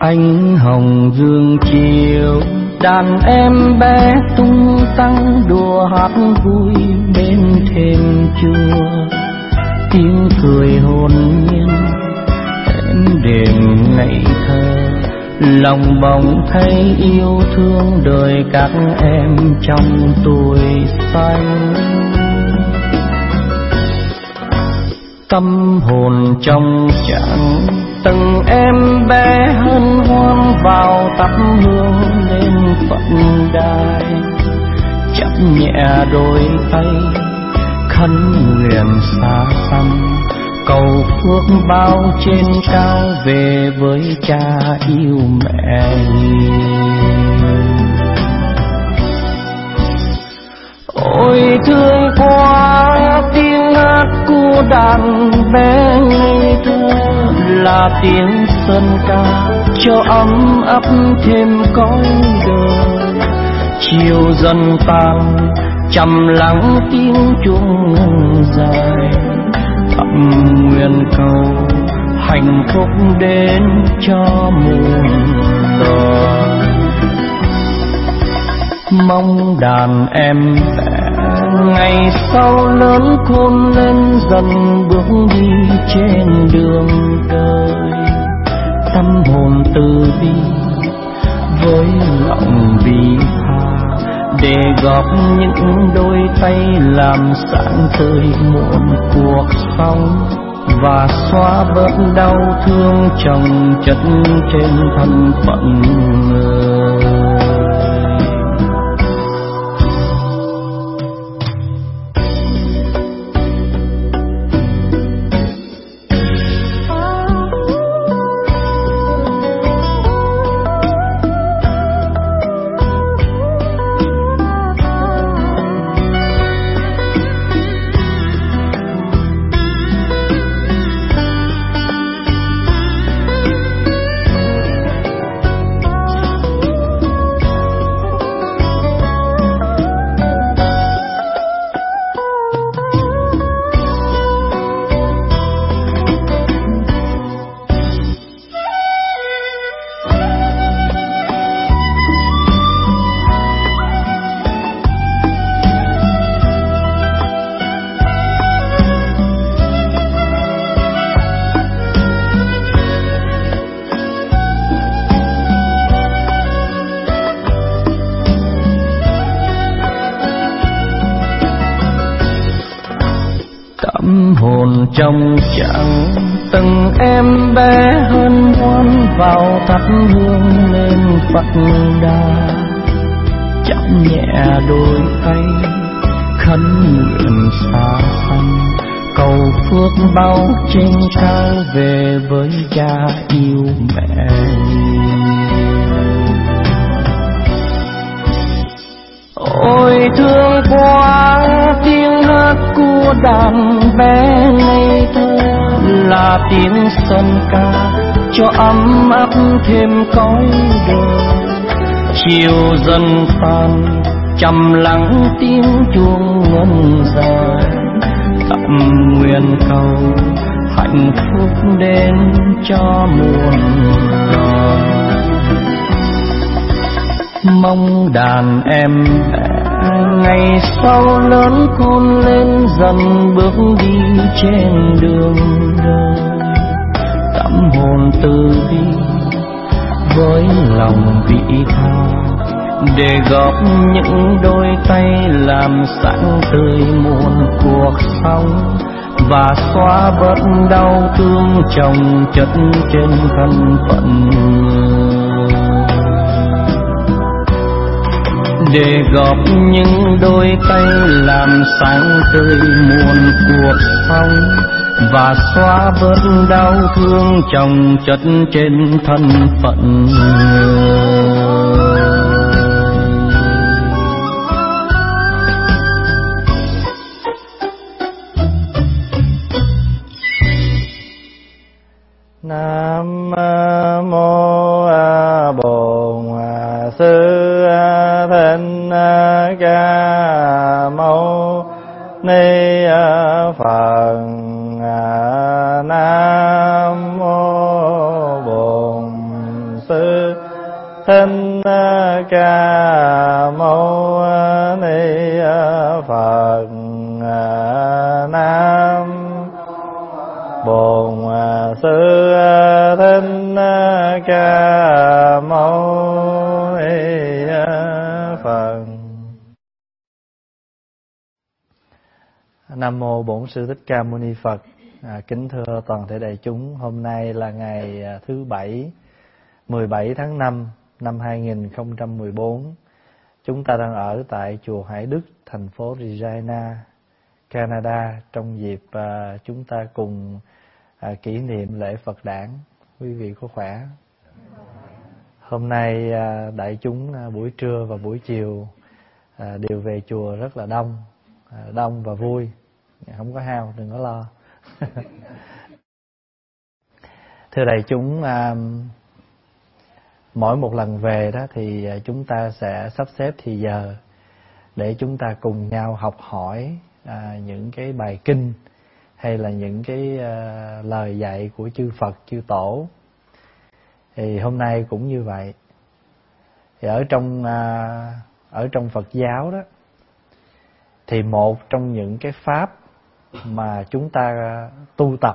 Ánh hồng dương chiều, đàn em bé tung tăng đùa hát vui bên thềm chùa. Tiếng cười hồn nhiên êm đềm ngây thơ, lòng bỗng thấy yêu thương đời các em trong tuổi xanh. Tâm hồn trong trắng từng em bé hân hoan vào thắp hương lên phận đài, chắp nhẹ đôi tay khấn nguyện xa xăm, cầu phước bao trên cao về với cha yêu mẹ hiền. Ôi thương quá tiếng hát của đàn bé ngây thơ, là tiếng sơn ca cho ấm ấp thêm cõi đời. Chiều dần tàn trầm lắng tiếng chuông ngân dài, thầm nguyện cầu hạnh phúc đến cho muôn loài. Mong đàn em bé ngày sau lớn khôn lên dần bước đi trên đường đời. Tâm hồn từ bi với lòng vị tha, để góp những đôi tay làm sáng tươi muôn cuộc sống, và xóa bớt đau thương chồng chất trên thân phận người. Trong chẳng từng em bé hân hoan vào thắp hương lên Phật đà, chắp nhẹ đôi tay khấn nguyện xa xăm, cầu phước bao trên cao về với cha yêu mẹ. Ôi thương quá tiếng hát của đàn bé ngây thơ, là tiếng sơn ca cho ấm áp thêm cõi đời. Chiều dần tàn trầm lắng tiếng chuông ngân dài, thầm nguyện cầu hạnh phúc đến cho muôn loài. Mong đàn em bé ngày sau lớn khôn lên dần bước đi trên đường đời. Tâm hồn từ bi với lòng vị tha, để góp những đôi tay làm sáng tươi muôn cuộc sống, và xóa bớt đau thương chồng chất trên thân phận người. Để góp những đôi tay làm sáng tươi muôn cuộc sống, và xóa bớt đau thương chồng chất trên thân phận người. Nam mô Bổn Sư Thích Ca Mâu Ni Phật. Nam mô Bổn Sư Thích Ca Mâu Ni Phật. Nam Bổn Sư Thích Ca Mâu Ni Phật. Nam mô Bổn Sư Thích Ca Mâu Ni Phật. Kính thưa toàn thể đại chúng, hôm nay là ngày thứ Bảy, 17 tháng 5 năm 2014. Chúng ta đang ở tại chùa Hải Đức, thành phố Regina, Canada, trong dịp chúng ta cùng kỷ niệm lễ Phật đản. Quý vị có khỏe? Hôm nay đại chúng buổi trưa và buổi chiều đều về chùa rất là đông và vui, không có hao, đừng có lo. Thưa đại chúng, mỗi một lần về đó thì chúng ta sẽ sắp xếp thì giờ để chúng ta cùng nhau học hỏi những cái bài kinh hay là những cái lời dạy của chư Phật, chư Tổ. Thì hôm nay cũng như vậy. Thì ở trong Phật giáo đó thì một trong những cái pháp mà chúng ta tu tập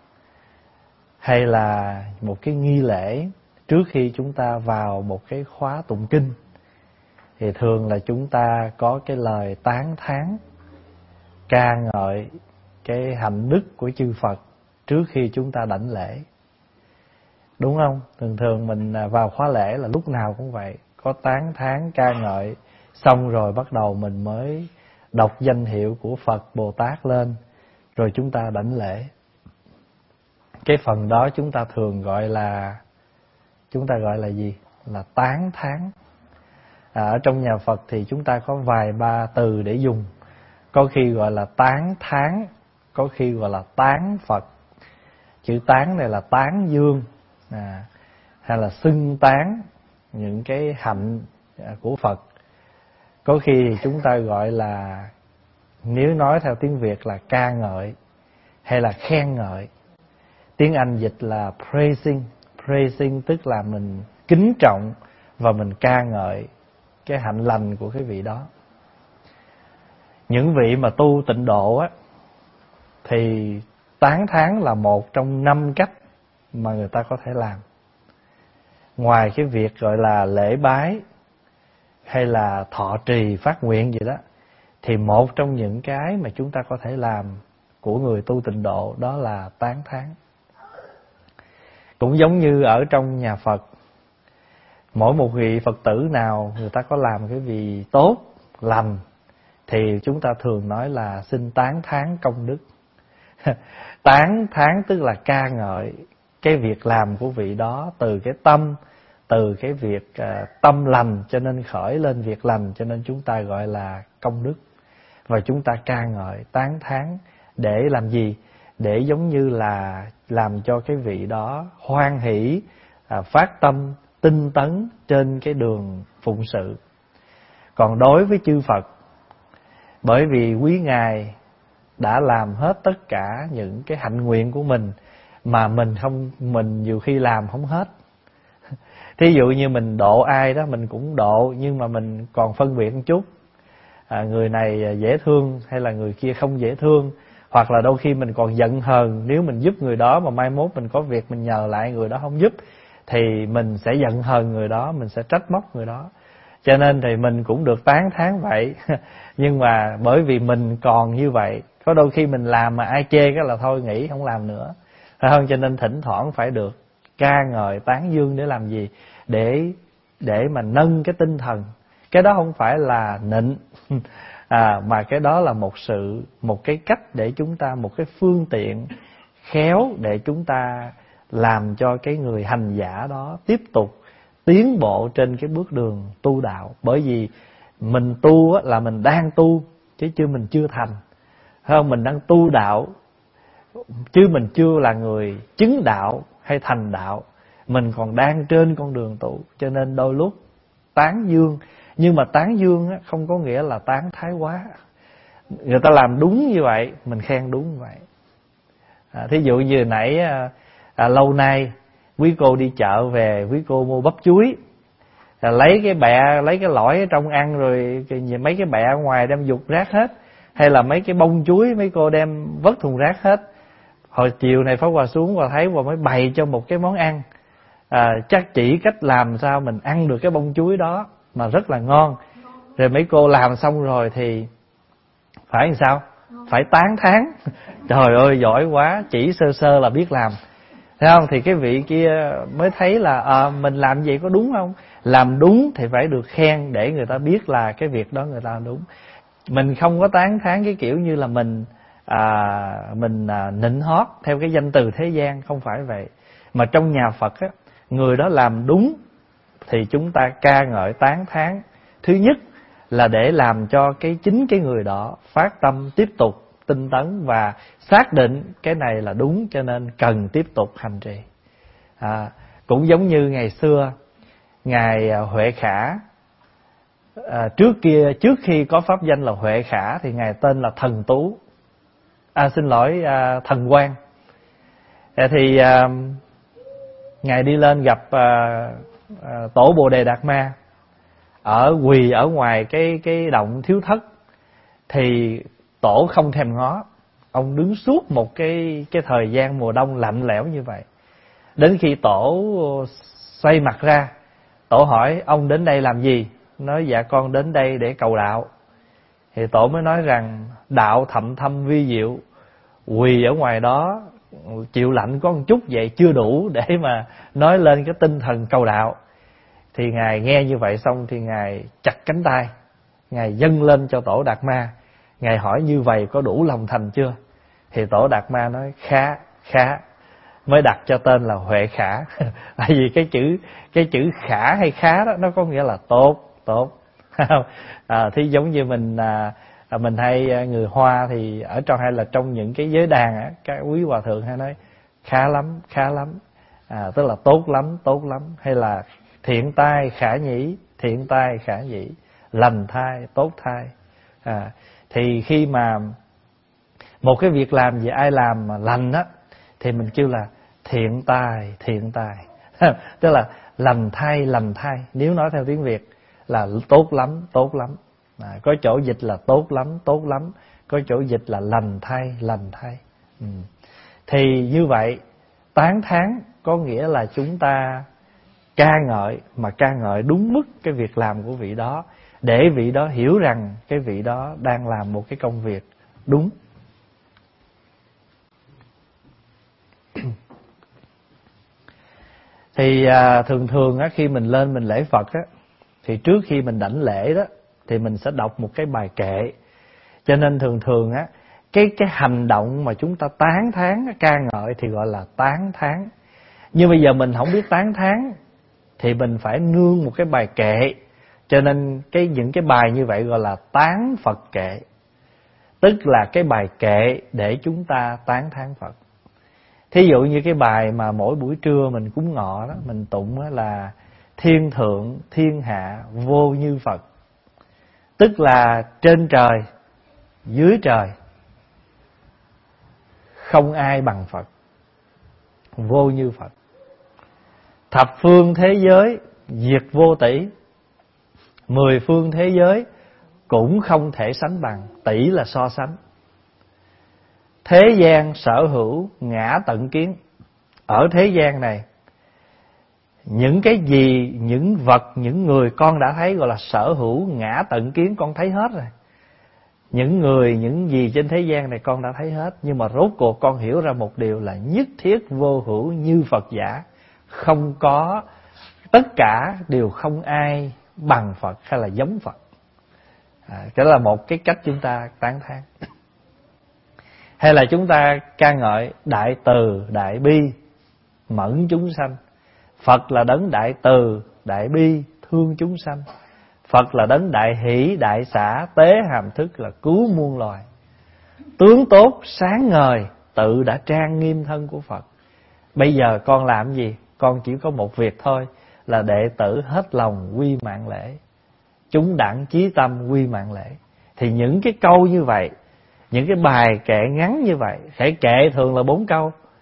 hay là một cái nghi lễ trước khi chúng ta vào một cái khóa tụng kinh thì thường là chúng ta có cái lời tán thán ca ngợi cái hạnh đức của chư Phật trước khi chúng ta đảnh lễ. Đúng không? Thường mình vào khóa lễ là lúc nào cũng vậy, có tán thán ca ngợi, xong rồi bắt đầu mình mới đọc danh hiệu của Phật Bồ Tát lên, rồi chúng ta đảnh lễ. Cái phần đó chúng ta thường gọi là gì? Là tán thán. Ở trong nhà Phật thì chúng ta có vài ba từ để dùng. Có khi gọi là tán thán, có khi gọi là tán Phật. Chữ tán này là tán dương, hay là xưng tán những cái hạnh của Phật. Có khi chúng ta gọi là, nếu nói theo tiếng Việt là ca ngợi hay là khen ngợi. Tiếng Anh dịch là praising. Praising tức là mình kính trọng và mình ca ngợi cái hạnh lành của cái vị đó. Những vị mà tu tịnh độ á thì tán thán là một trong 5 cách mà người ta có thể làm. Ngoài cái việc gọi là lễ bái hay là thọ trì phát nguyện gì đó, thì một trong những cái mà chúng ta có thể làm của người tu tịnh độ đó là tán thán. Cũng giống như ở trong nhà Phật, mỗi một vị Phật tử nào người ta có làm cái gì tốt, lành, thì chúng ta thường nói là xin tán thán công đức. Tán thán tức là ca ngợi cái việc làm của vị đó từ cái tâm, từ cái việc tâm lành cho nên khởi lên việc lành, cho nên chúng ta gọi là công đức. Và chúng ta ca ngợi, tán thán để làm gì? Để giống như là làm cho cái vị đó hoan hỷ, phát tâm, tinh tấn trên cái đường phụng sự. Còn đối với chư Phật, bởi vì quý Ngài đã làm hết tất cả những cái hạnh nguyện của mình mà mình nhiều khi làm không hết. Thí dụ như mình độ ai đó mình cũng độ, nhưng mà mình còn phân biệt một chút, người này dễ thương hay là người kia không dễ thương. Hoặc là đôi khi mình còn giận hờn, nếu mình giúp người đó mà mai mốt mình có việc mình nhờ lại người đó không giúp, thì mình sẽ giận hờn người đó, mình sẽ trách móc người đó. Cho nên thì mình cũng được tán thán vậy. Nhưng mà bởi vì mình còn như vậy, có đôi khi mình làm mà ai chê cái là thôi nghỉ không làm nữa, phải không? Cho nên thỉnh thoảng phải được ca ngợi tán dương để làm gì? Để mà nâng cái tinh thần. Cái đó không phải là nịnh, mà cái đó là một cái cách để chúng ta, một cái phương tiện khéo để chúng ta làm cho cái người hành giả đó tiếp tục tiến bộ trên cái bước đường tu đạo. Bởi vì mình tu là mình đang tu chứ mình chưa thành, phải không? Mình đang tu đạo chứ mình chưa là người chứng đạo hay thành đạo, mình còn đang trên con đường tu. Cho nên đôi lúc tán dương, nhưng mà tán dương không có nghĩa là tán thái quá. Người ta làm đúng như vậy, mình khen đúng như vậy. Thí dụ như nãy lâu nay Quý cô đi chợ về, quý cô mua bắp chuối, lấy cái bẹ, lấy cái lõi ở trong ăn, rồi mấy cái bẹ ở ngoài đem dục rác hết. Hay là mấy cái bông chuối mấy cô đem vứt thùng rác hết. Hồi chiều này Pháp Hòa xuống và thấy và mới bày cho một cái món ăn, chắc chỉ cách làm sao mình ăn được cái bông chuối đó mà rất là ngon. Rồi mấy cô làm xong rồi thì phải làm sao? Phải tán thán. Trời ơi giỏi quá, chỉ sơ sơ là biết làm. Thấy không? Thì cái vị kia mới thấy là mình làm vậy có đúng không? Làm đúng thì phải được khen để người ta biết là cái việc đó người ta làm đúng. Mình không có tán thán cái kiểu như là mình nịnh hót theo cái danh từ thế gian, không phải vậy. Mà trong nhà Phật á, người đó làm đúng thì chúng ta ca ngợi tán thán. Thứ nhất là để làm cho chính cái người đó phát tâm tiếp tục tinh tấn và xác định cái này là đúng, cho nên cần tiếp tục hành trì. Cũng giống như ngày xưa ngài Huệ Khả, trước khi có pháp danh là Huệ Khả thì ngài tên là Thần Tú, Thần Quang. Thì ngài đi lên gặp tổ Bồ Đề Đạt Ma quỳ ở ngoài cái động Thiếu Thất. Thì tổ không thèm ngó, ông đứng suốt một cái thời gian mùa đông lạnh lẽo như vậy. Đến khi tổ xoay mặt ra, tổ hỏi ông đến đây làm gì? Nói dạ con đến đây để cầu đạo. Thì tổ mới nói rằng đạo thậm thâm vi diệu, quỳ ở ngoài đó chịu lạnh có một chút vậy chưa đủ để mà nói lên cái tinh thần cầu đạo. Thì ngài nghe như vậy xong thì ngài chặt cánh tay, ngài dâng lên cho tổ Đạt Ma. Ngài hỏi như vậy có đủ lòng thành chưa? Thì tổ Đạt Ma nói khá, mới đặt cho tên là Huệ Khả. Tại vì cái chữ khả hay khá đó nó có nghĩa là tốt. Thì giống như mình hay người Hoa thì ở trong hay là trong những cái giới đàn á, các quý hòa thượng hay nói khá lắm, tức là tốt lắm, hay là thiện tai khả nhĩ, lành thai, tốt thai. Thì khi mà một cái việc làm gì ai làm mà lành á thì mình kêu là thiện tài. Tức là lành thai, nếu nói theo tiếng Việt là tốt lắm. Có chỗ dịch là tốt lắm, có chỗ dịch là lành thai. Thì như vậy tán thán có nghĩa là chúng ta ca ngợi, mà ca ngợi đúng mức cái việc làm của vị đó, để vị đó hiểu rằng cái vị đó đang làm một cái công việc đúng. Thì thường á, khi mình lên mình lễ Phật á, thì trước khi mình đảnh lễ đó thì mình sẽ đọc một cái bài kệ. Cho nên thường á, cái hành động mà chúng ta tán thán ca ngợi thì gọi là tán thán. Nhưng bây giờ mình không biết tán thán thì mình phải nương một cái bài kệ. Cho nên những cái bài như vậy gọi là tán Phật kệ, tức là cái bài kệ để chúng ta tán thán Phật. Thí dụ như cái bài mà mỗi buổi trưa mình cúng ngọ đó, mình tụng là thiên thượng thiên hạ vô như Phật, tức là trên trời dưới trời không ai bằng Phật, vô như Phật. Thập phương thế giới diệt vô tỷ, 10 phương thế giới cũng không thể sánh bằng. Tỷ là so sánh. Thế gian sở hữu ngã tận kiến. Ở thế gian này, những cái gì, những vật, những người con đã thấy gọi là sở hữu ngã tận kiến, con thấy hết rồi. Những người, những gì trên thế gian này con đã thấy hết. Nhưng mà rốt cuộc con hiểu ra một điều là nhất thiết vô hữu như Phật giả. Không có, tất cả đều không ai bằng Phật hay là giống Phật. Đó là một cái cách chúng ta tán thán. Hay là chúng ta ca ngợi đại từ, đại bi, mẫn chúng sanh. Phật là đấng đại từ, đại bi, thương chúng sanh. Phật là đấng đại hỷ, đại xả, tế hàm thức, là cứu muôn loài. Tướng tốt, sáng ngời, tự đã trang nghiêm thân của Phật. Bây giờ con làm gì? Con chỉ có một việc thôi, là đệ tử hết lòng quy mạng lễ, chúng đẳng chí tâm quy mạng lễ. Thì những cái câu như vậy, những cái bài kệ ngắn như vậy, kệ thường là 4 câu,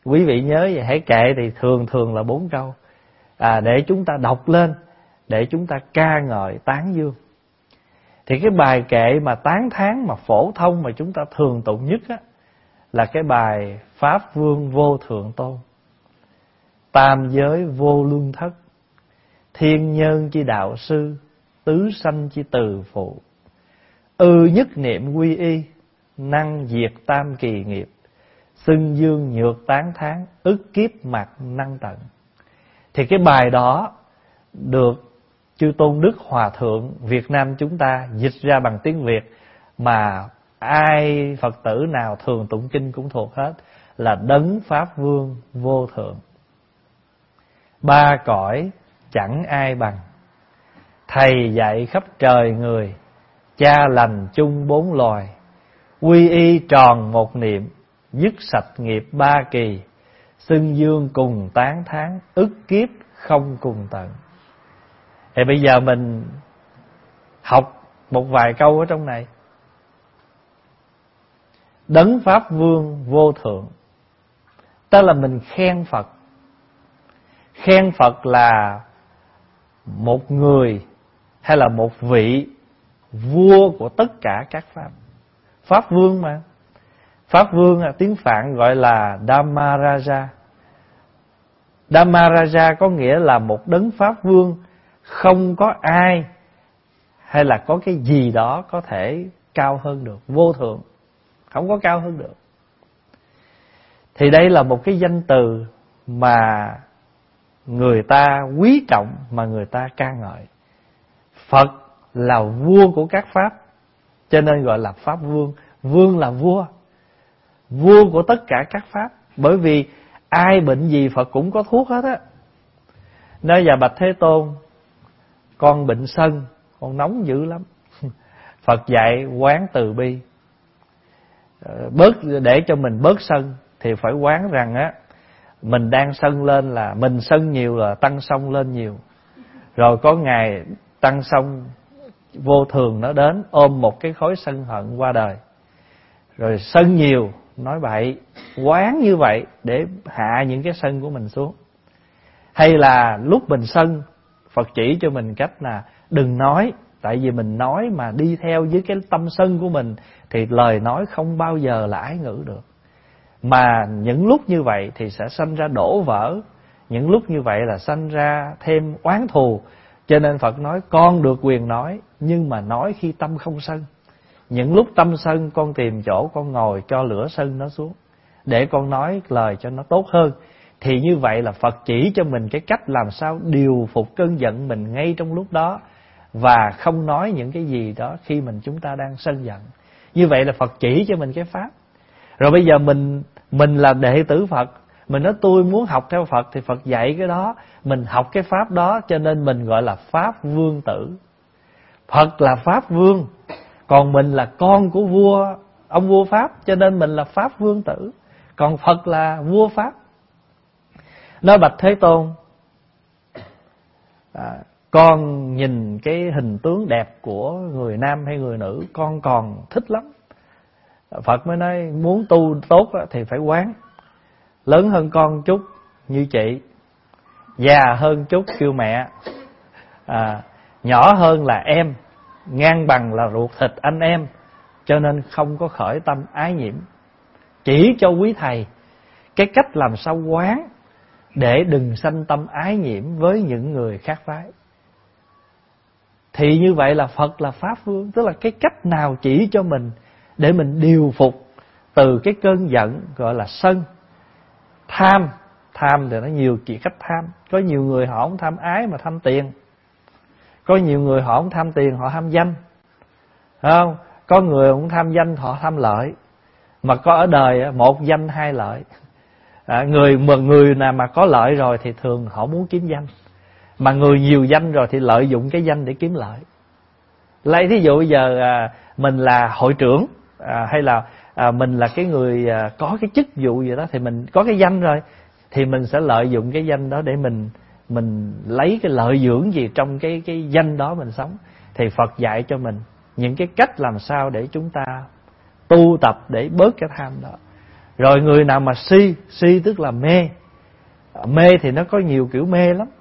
Quý vị nhớ vậy, hãy kệ thì thường là 4 câu. Để chúng ta đọc lên, để chúng ta ca ngợi tán dương. Thì cái bài kệ mà tán thán mà phổ thông mà chúng ta thường tụng nhất á, là cái bài Pháp Vương Vô Thượng Tôn. Tam giới vô luân thất, thiên nhân chi đạo sư, tứ sanh chi từ phụ. Nhất niệm quy y, năng diệt tam kỳ nghiệp, xưng dương nhược tán thán, ức kiếp mặt năng tận. Thì cái bài đó được Chư Tôn Đức Hòa Thượng Việt Nam chúng ta dịch ra bằng tiếng Việt, mà ai Phật tử nào thường tụng kinh cũng thuộc hết, là Đấng Pháp Vương Vô Thượng. Ba cõi chẳng ai bằng, thầy dạy khắp trời người, cha lành chung 4 loài. Quy y tròn một niệm, dứt sạch nghiệp 3 kỳ, xưng dương cùng tán thán, ức kiếp không cùng tận. Thì bây giờ mình học một vài câu ở trong này. Đấng Pháp Vương Vô Thượng, tức là mình khen Phật. Khen Phật là một người hay là một vị vua của tất cả các Pháp. Pháp Vương mà. Pháp Vương tiếng Phạn gọi là Dhammaraja. Dhammaraja có nghĩa là một đấng Pháp Vương, không có ai hay là có cái gì đó có thể cao hơn được. Vô thượng, không có cao hơn được. Thì đây là một cái danh từ mà người ta quý trọng, mà người ta ca ngợi. Phật là vua của các Pháp, cho nên gọi là Pháp Vương. Vương là vua, vua của tất cả các Pháp. Bởi vì ai bệnh gì Phật cũng có thuốc hết á. Nói: dạ bạch Thế Tôn, con bệnh sân, con nóng dữ lắm. Phật dạy quán từ bi, để cho mình bớt sân thì phải quán rằng á, mình đang sân lên là mình sân nhiều là tăng sông lên nhiều. Rồi có ngày tăng sông vô thường nó đến, ôm một cái khối sân hận qua đời. Rồi sân nhiều, nói bậy, quán như vậy để hạ những cái sân của mình xuống. Hay là lúc mình sân, Phật chỉ cho mình cách là đừng nói. Tại vì mình nói mà đi theo với cái tâm sân của mình thì lời nói không bao giờ là ái ngữ được. Mà những lúc như vậy thì sẽ sanh ra đổ vỡ, những lúc như vậy là sanh ra thêm oán thù. Cho nên Phật nói con được quyền nói, nhưng mà nói khi tâm không sân. Những lúc tâm sân, con tìm chỗ con ngồi cho lửa sân nó xuống, để con nói lời cho nó tốt hơn. Thì như vậy là Phật chỉ cho mình cái cách làm sao điều phục cơn giận mình ngay trong lúc đó, và không nói những cái gì đó khi chúng ta đang sân giận. Như vậy là Phật chỉ cho mình cái pháp. Rồi bây giờ mình là đệ tử Phật, mình nói tôi muốn học theo Phật thì Phật dạy cái đó, mình học cái pháp đó, cho nên mình gọi là Pháp Vương tử. Phật là Pháp Vương, còn mình là con của vua, ông vua Pháp, cho nên mình là Pháp Vương tử. Còn Phật là vua Pháp. Nói bạch Thế Tôn, con nhìn cái hình tướng đẹp của người nam hay người nữ, con còn thích lắm. Phật mới nói muốn tu tốt thì phải quán. Lớn hơn con chút như chị, già hơn chút kêu mẹ, nhỏ hơn là em, ngang bằng là ruột thịt anh em. Cho nên không có khởi tâm ái nhiễm. Chỉ cho quý thầy cái cách làm sao quán để đừng sanh tâm ái nhiễm với những người khác phái. Thì như vậy là Phật là Pháp Vương, tức là cái cách nào chỉ cho mình để mình điều phục từ cái cơn giận gọi là sân. Tham thì nó nhiều chỉ cách tham. Có nhiều người họ không tham ái mà tham tiền. Có nhiều người họ không tham tiền, họ tham danh. Phải không? Có người không tham danh, họ tham lợi. Mà có ở đời một danh hai lợi. Người nào mà có lợi rồi thì thường họ muốn kiếm danh. Mà người nhiều danh rồi thì lợi dụng cái danh để kiếm lợi. Lấy thí dụ bây giờ mình là hội trưởng, hay là mình là cái người có cái chức vụ gì đó, thì mình có cái danh rồi thì mình sẽ lợi dụng cái danh đó để mình lấy cái lợi dưỡng gì trong cái danh đó mình sống. Thì Phật dạy cho mình những cái cách làm sao để chúng ta tu tập để bớt cái tham đó. Rồi người nào mà si tức là mê. Mê thì nó có nhiều kiểu mê lắm.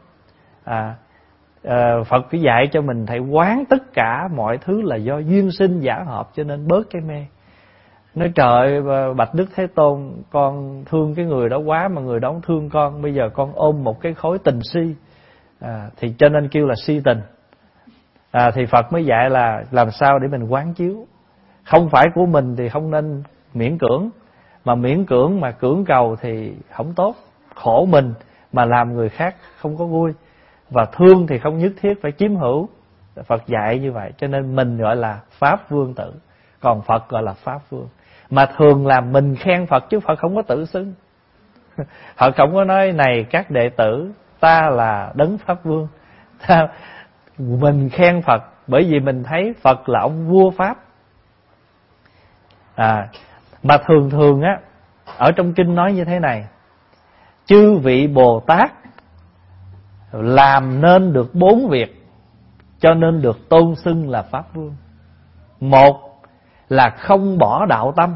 Phật cứ dạy cho mình phải quán tất cả mọi thứ là do duyên sinh giả hợp, cho nên bớt cái mê. Nói trời, bạch Đức Thế Tôn, con thương cái người đó quá mà người đó không thương con, bây giờ con ôm một cái khối tình si, thì cho nên kêu là si tình. Thì Phật mới dạy là làm sao để mình quán chiếu. Không phải của mình thì không nên miễn cưỡng, mà miễn cưỡng mà cưỡng cầu thì không tốt, khổ mình mà làm người khác không có vui. Và thương thì không nhất thiết phải chiếm hữu. Phật dạy như vậy, cho nên mình gọi là Pháp Vương tử, còn Phật gọi là Pháp Vương. Mà thường là mình khen Phật chứ Phật không có tự xưng. Phật không có nói này các đệ tử, ta là Đấng Pháp Vương. Mình khen Phật bởi vì mình thấy Phật là ông vua Pháp. Mà thường á, ở trong kinh nói như thế này: chư vị Bồ Tát làm nên được 4 việc cho nên được tôn xưng là Pháp Vương. Một là không bỏ đạo tâm.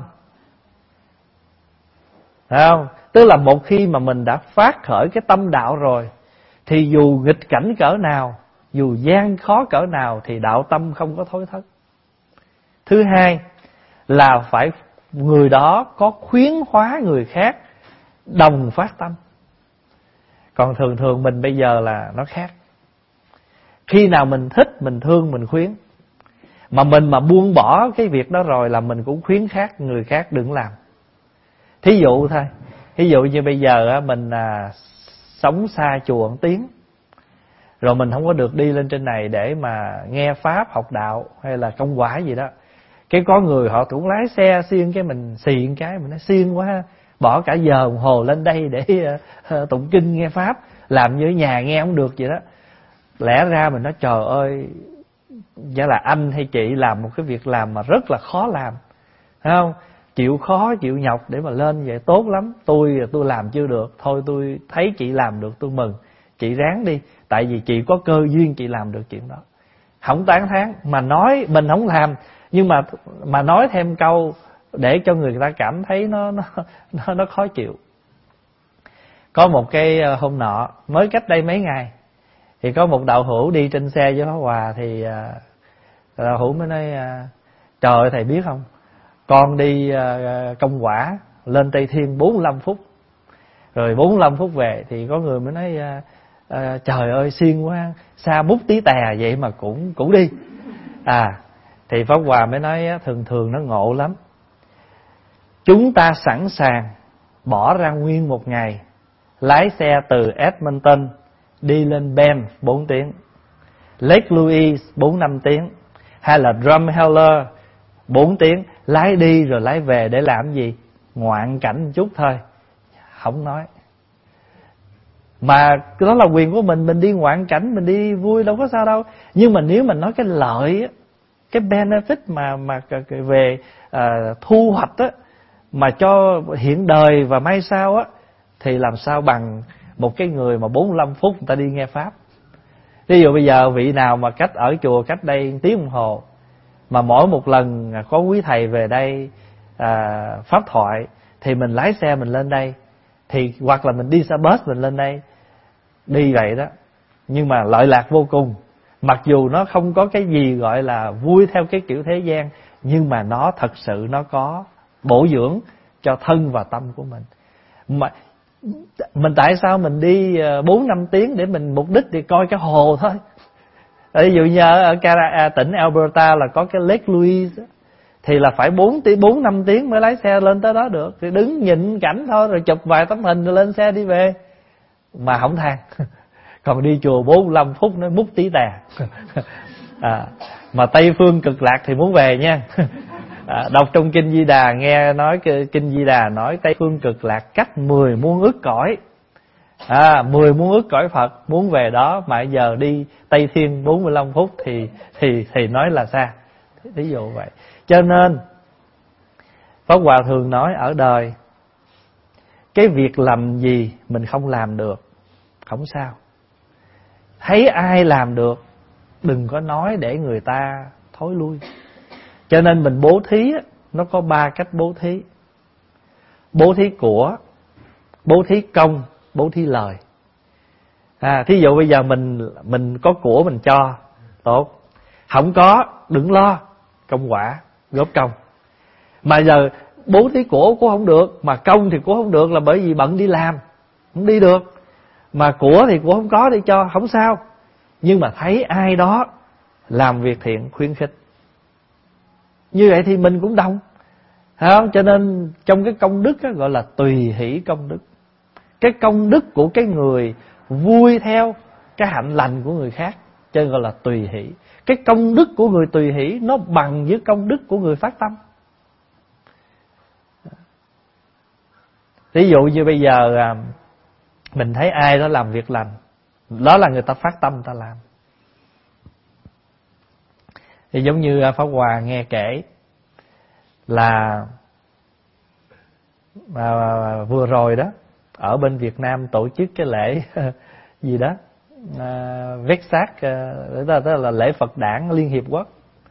Thấy không? Tức là một khi mà mình đã phát khởi cái tâm đạo rồi, thì dù nghịch cảnh cỡ nào, dù gian khó cỡ nào, thì đạo tâm không có thối thất. Thứ hai là phải người đó có khuyến hóa người khác đồng phát tâm. Còn thường mình bây giờ là nó khác. Khi nào mình thích, mình thương, mình khuyến. Mà mình mà buông bỏ cái việc đó rồi là mình cũng khuyến khác người khác đừng làm. Thí dụ thôi, thí dụ như bây giờ mình sống xa chùa một tiếng, rồi mình không có được đi lên trên này để mà nghe Pháp, học đạo hay là công quả gì đó. Cái có người họ cũng lái xe xiên cái mình xì cái, mình nói xiên quá, bỏ cả giờ đồng hồ lên đây để tụng kinh nghe Pháp, làm như ở nhà nghe không được vậy đó. Lẽ ra mình nói trời ơi, giả là anh hay chị làm một cái việc làm mà rất là khó làm, thấy không? Chịu khó, chịu nhọc để mà lên vậy tốt lắm. Tôi làm chưa được, thôi tôi thấy chị làm được tôi mừng. Chị ráng đi, tại vì chị có cơ duyên chị làm được chuyện đó. Không tán thán, mà nói mình không làm, nhưng mà nói thêm câu để cho người ta cảm thấy nó khó chịu. Có một cái hôm nọ, mới cách đây mấy ngày, thì có một đạo hữu đi trên xe với Pháp Hòa, thì đạo hữu mới nói trời ơi thầy biết không, con đi công quả lên Tây Thiên 45 phút, rồi 45 phút về. Thì có người mới nói trời ơi xiên quá, xa mút tí tè vậy mà cũng đi. Thì Pháp Hòa mới nói thường nó ngộ lắm. Chúng ta sẵn sàng bỏ ra nguyên một ngày, lái xe từ Edmonton đi lên Banff 4 tiếng, Lake Louise 4-5 tiếng, hay là Drumheller 4 tiếng, lái đi rồi lái về để làm gì? Ngoạn cảnh một chút thôi, không nói. Mà đó là quyền của mình đi ngoạn cảnh, mình đi vui đâu có sao đâu. Nhưng mà nếu mình nói cái lợi, cái benefit mà về thu hoạch á, mà cho hiện đời và mai sau á, thì làm sao bằng một cái người mà 45 phút người ta đi nghe Pháp. Ví dụ bây giờ vị nào mà cách ở chùa cách đây tiếng đồng hồ, mà mỗi một lần có quý thầy về đây pháp thoại, thì mình lái xe mình lên đây, thì hoặc là mình đi xe bus mình lên đây, đi vậy đó. Nhưng mà lợi lạc vô cùng. Mặc dù nó không có cái gì gọi là vui theo cái kiểu thế gian, nhưng mà nó thật sự nó có bổ dưỡng cho thân và tâm của mình. Mà mình tại sao mình đi 4-5 tiếng để mình mục đích để coi cái hồ thôi. Ví dụ như ở tỉnh Alberta là có cái Lake Louise, thì là phải 4-5 tiếng mới lái xe lên tới đó được. Thì đứng nhìn cảnh thôi, rồi chụp vài tấm hình rồi lên xe đi về, mà không than. Còn đi chùa 45 phút nó mút tí tè. Mà Tây Phương Cực Lạc thì muốn về nha. Đọc trong Kinh Di Đà, nghe nói Kinh Di Đà nói Tây Phương Cực Lạc cách 10 muôn ức cõi. 10 muôn ức cõi Phật muốn về đó, mà giờ đi Tây Thiên 45 phút thì nói là xa. Ví dụ vậy. Cho nên Pháp Hòa thường nói ở đời, cái việc làm gì mình không làm được không sao. Thấy ai làm được đừng có nói để người ta thối lui. Cho nên mình bố thí nó có 3 cách bố thí. bố thí của, bố thí công, bố thí lời. Thí dụ bây giờ mình có của mình cho, tốt. Không có, đừng lo, công quả, góp công. Mà giờ bố thí của cũng không được, mà công thì cũng không được, là bởi vì bận đi làm, không đi được. Mà của thì cũng không có để cho, không sao. Nhưng mà thấy ai đó làm việc thiện, khuyến khích, như vậy thì mình cũng đồng. Không? Cho nên trong cái công đức đó, gọi là tùy hỷ công đức. Cái công đức của cái người vui theo cái hạnh lành của người khác, cho nên gọi là tùy hỷ. Cái công đức của người tùy hỷ nó bằng với công đức của người phát tâm. Ví dụ như bây giờ mình thấy ai đó làm việc lành, đó là người ta phát tâm ta làm. Thì giống như Pháp Hòa nghe kể là vừa rồi đó, ở bên Việt Nam tổ chức cái lễ gì đó, Vesak, đó là lễ Phật Đản Liên Hiệp Quốc.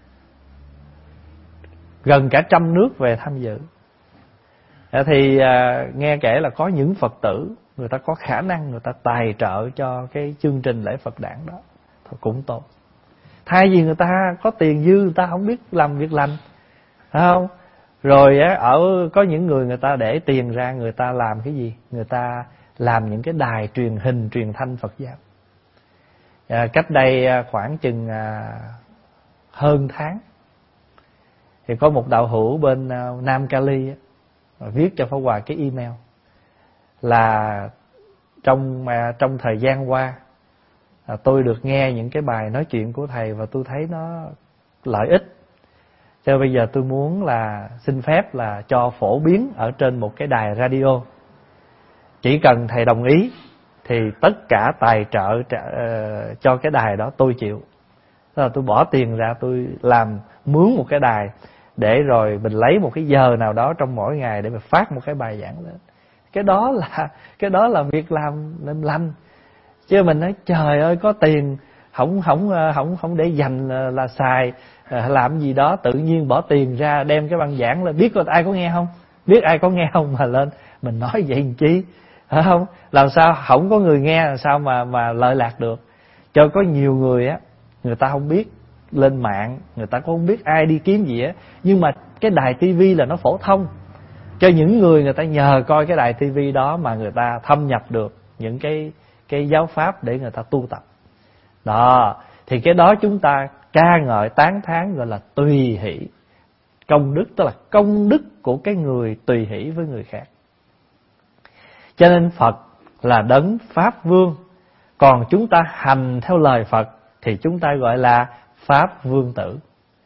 Gần cả 100 nước về tham dự. Thì nghe kể là có những Phật tử người ta có khả năng, người ta tài trợ cho cái chương trình lễ Phật Đản đó, thôi cũng tốt. Thay vì người ta có tiền dư, người ta không biết làm việc lành, phải không? Rồi có những người ta để tiền ra, người ta làm cái gì? Người ta làm những cái đài truyền hình, truyền thanh Phật giáo. Cách đây khoảng chừng hơn tháng, thì có một đạo hữu bên Nam Cali viết cho Pháp Hòa cái email là trong thời gian qua tôi được nghe những cái bài nói chuyện của thầy và tôi thấy nó lợi ích. Cho bây giờ tôi muốn là xin phép là cho phổ biến ở trên một cái đài radio. Chỉ cần thầy đồng ý thì tất cả tài trợ cho cái đài đó tôi chịu. Đó là tôi bỏ tiền ra, tôi làm mướn một cái đài, để rồi mình lấy một cái giờ nào đó trong mỗi ngày để mình phát một cái bài giảng lên. Cái đó là việc làm lành. Chứ mình nói trời ơi có tiền không để dành là xài, làm gì đó tự nhiên bỏ tiền ra đem cái băng giảng lên, biết có ai có nghe không? Biết ai có nghe không mà lên mình nói vậy làm chi? Phải không? Làm sao không có người nghe, làm sao mà lợi lạc được? Cho có nhiều người người ta không biết lên mạng, người ta cũng không biết ai đi kiếm gì nhưng mà cái đài tivi là nó phổ thông. Cho những người ta nhờ coi cái đài tivi đó mà người ta thâm nhập được những cái giáo pháp để người ta tu tập. Đó, thì cái đó chúng ta ca ngợi tán thán, gọi là tùy hỷ công đức, tức là công đức của cái người tùy hỷ với người khác. Cho nên Phật là đấng Pháp Vương, còn chúng ta hành theo lời Phật thì chúng ta gọi là Pháp Vương tử.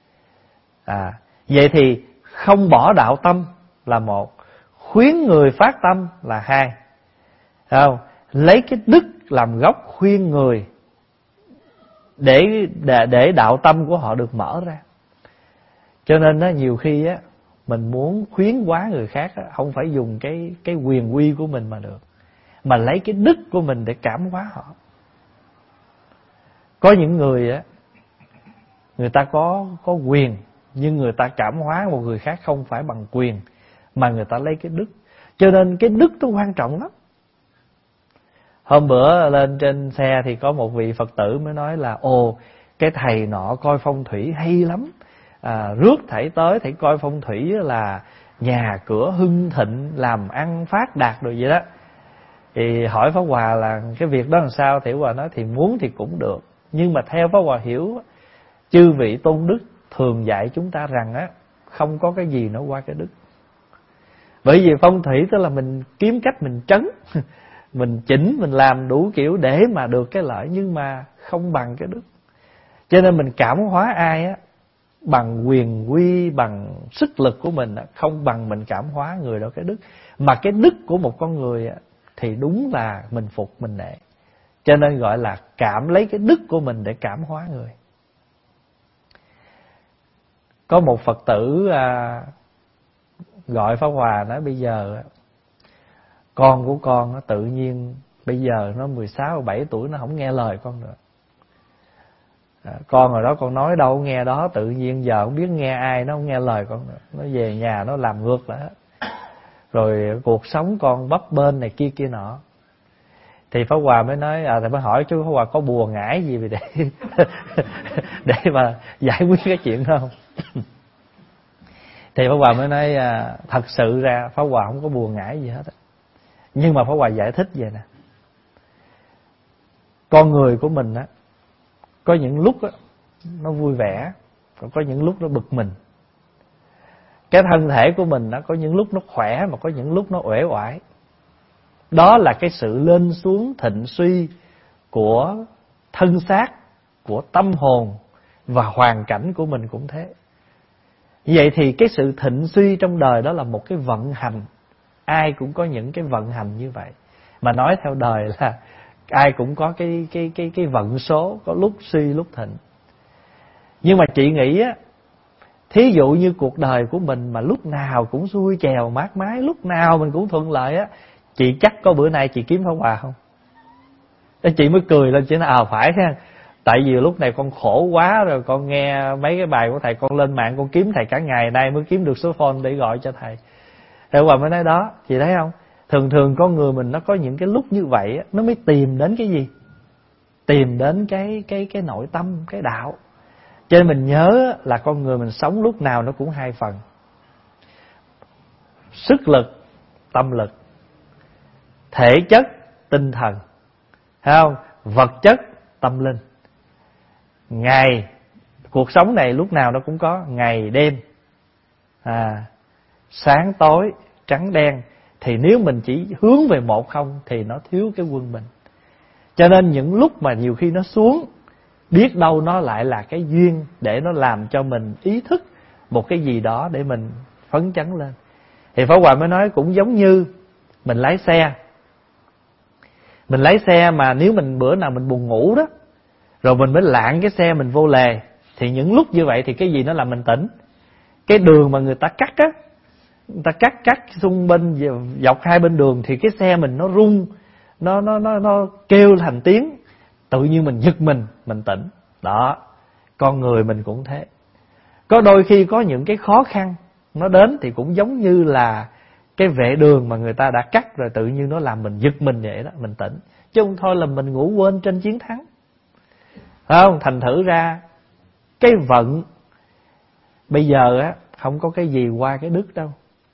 Vậy thì không bỏ đạo tâm là một, khuyến người phát tâm là hai. Không? Lấy cái đức làm gốc khuyên người để đạo tâm của họ được mở ra. Cho nên nhiều khi mình muốn khuyến hóa người khác không phải dùng cái quyền uy của mình mà được, mà lấy cái đức của mình để cảm hóa họ. Có những người người ta có quyền, nhưng người ta cảm hóa một người khác không phải bằng quyền, mà người ta lấy cái đức. Cho nên cái đức nó quan trọng lắm. Hôm bữa lên trên xe thì có một vị Phật tử mới nói là cái thầy nọ coi phong thủy hay lắm, rước thảy tới thầy coi phong thủy là nhà cửa hưng thịnh, làm ăn phát đạt rồi vậy đó. Thì hỏi Pháp Hòa là cái việc đó làm sao? Thì Pháp Hòa nói thì muốn thì cũng được, nhưng mà theo Pháp Hòa hiểu, chư vị tôn đức thường dạy chúng ta rằng không có cái gì nó qua cái đức. Bởi vì phong thủy tức là mình kiếm cách mình trấn mình chỉnh, mình làm đủ kiểu để mà được cái lợi, nhưng mà không bằng cái đức. Cho nên mình cảm hóa ai bằng quyền quy, bằng sức lực của mình, không bằng mình cảm hóa người đó cái đức. Mà cái đức của một con người thì đúng là mình phục, mình nể. Cho nên gọi là lấy cái đức của mình để cảm hóa người. Có một Phật tử gọi Pháp Hòa nói bây giờ con của con nó tự nhiên bây giờ nó 16, 17 tuổi nó không nghe lời con nữa. Con rồi đó con nói đâu nghe đó, tự nhiên giờ không biết nghe ai, nó không nghe lời con nữa. Nó về nhà nó làm ngược lại hết. rồi cuộc sống con bấp bênh này kia kia nọ. Thì Pháp Hòa mới nói, thầy mới hỏi chú Pháp Hòa có bùa ngải gì để mà giải quyết cái chuyện đó không? Thì Pháp Hòa mới nói, thật sự ra Pháp Hòa không có bùa ngải gì hết. Nhưng mà Pháp Hòa giải thích vậy nè. Con người của mình á, có những lúc á, nó vui vẻ, còn có những lúc nó bực mình. Cái thân thể của mình nó có những lúc nó khỏe, mà có những lúc nó uể oải. Đó là cái sự lên xuống thịnh suy của thân xác, của tâm hồn và hoàn cảnh của mình cũng thế. Vậy thì cái sự thịnh suy trong đời đó là một cái vận hành. Ai cũng có những cái vận hành như vậy. Mà nói theo đời là ai cũng có cái vận số, có lúc suy lúc thịnh. Nhưng mà chị nghĩ á, thí dụ như cuộc đời của mình mà lúc nào cũng xuôi chèo mát mái, lúc nào mình cũng thuận lợi á, chị chắc có bữa nay chị kiếm Pháp Hòa không? Chị mới cười lên, chị nói phải ha. Tại vì lúc này con khổ quá rồi, con nghe mấy cái bài của thầy, con lên mạng con kiếm thầy cả ngày nay mới kiếm được số phone để gọi cho thầy. Thầy Hòa mới nói đó, chị thấy không? Thường thường con người mình nó có những cái lúc như vậy á, nó mới tìm đến cái gì? Tìm đến cái nội tâm, cái đạo. Cho nên mình nhớ là con người mình sống lúc nào nó cũng hai phần. Sức lực, tâm lực. Thể chất, tinh thần. Thấy không? Vật chất, tâm linh. Ngày, cuộc sống này lúc nào nó cũng có ngày đêm, sáng tối, trắng đen. Thì nếu mình chỉ hướng về một không thì nó thiếu cái quân bình. Cho nên những lúc mà nhiều khi nó xuống, biết đâu nó lại là cái duyên để nó làm cho mình ý thức một cái gì đó để mình phấn chấn lên. Thì Pháp Hòa mới nói cũng giống như mình lái xe. Mình lái xe mà nếu mình bữa nào mình buồn ngủ đó, rồi mình mới lạng cái xe mình vô lề, thì những lúc như vậy thì cái gì nó làm mình tỉnh? Cái đường mà người ta cắt á, người ta cắt xung bên dọc hai bên đường, thì cái xe mình nó rung, nó kêu thành tiếng, tự nhiên mình giật mình tỉnh. Đó, con người mình cũng thế. Có đôi khi có những cái khó khăn nó đến thì cũng giống như là cái vệ đường mà người ta đã cắt rồi, tự nhiên nó làm mình giật mình vậy đó, mình tỉnh. Chứ không thôi là mình ngủ quên trên chiến thắng. Phải không? Thành thử ra cái vận bây giờ á, không có cái gì qua cái đức đâu.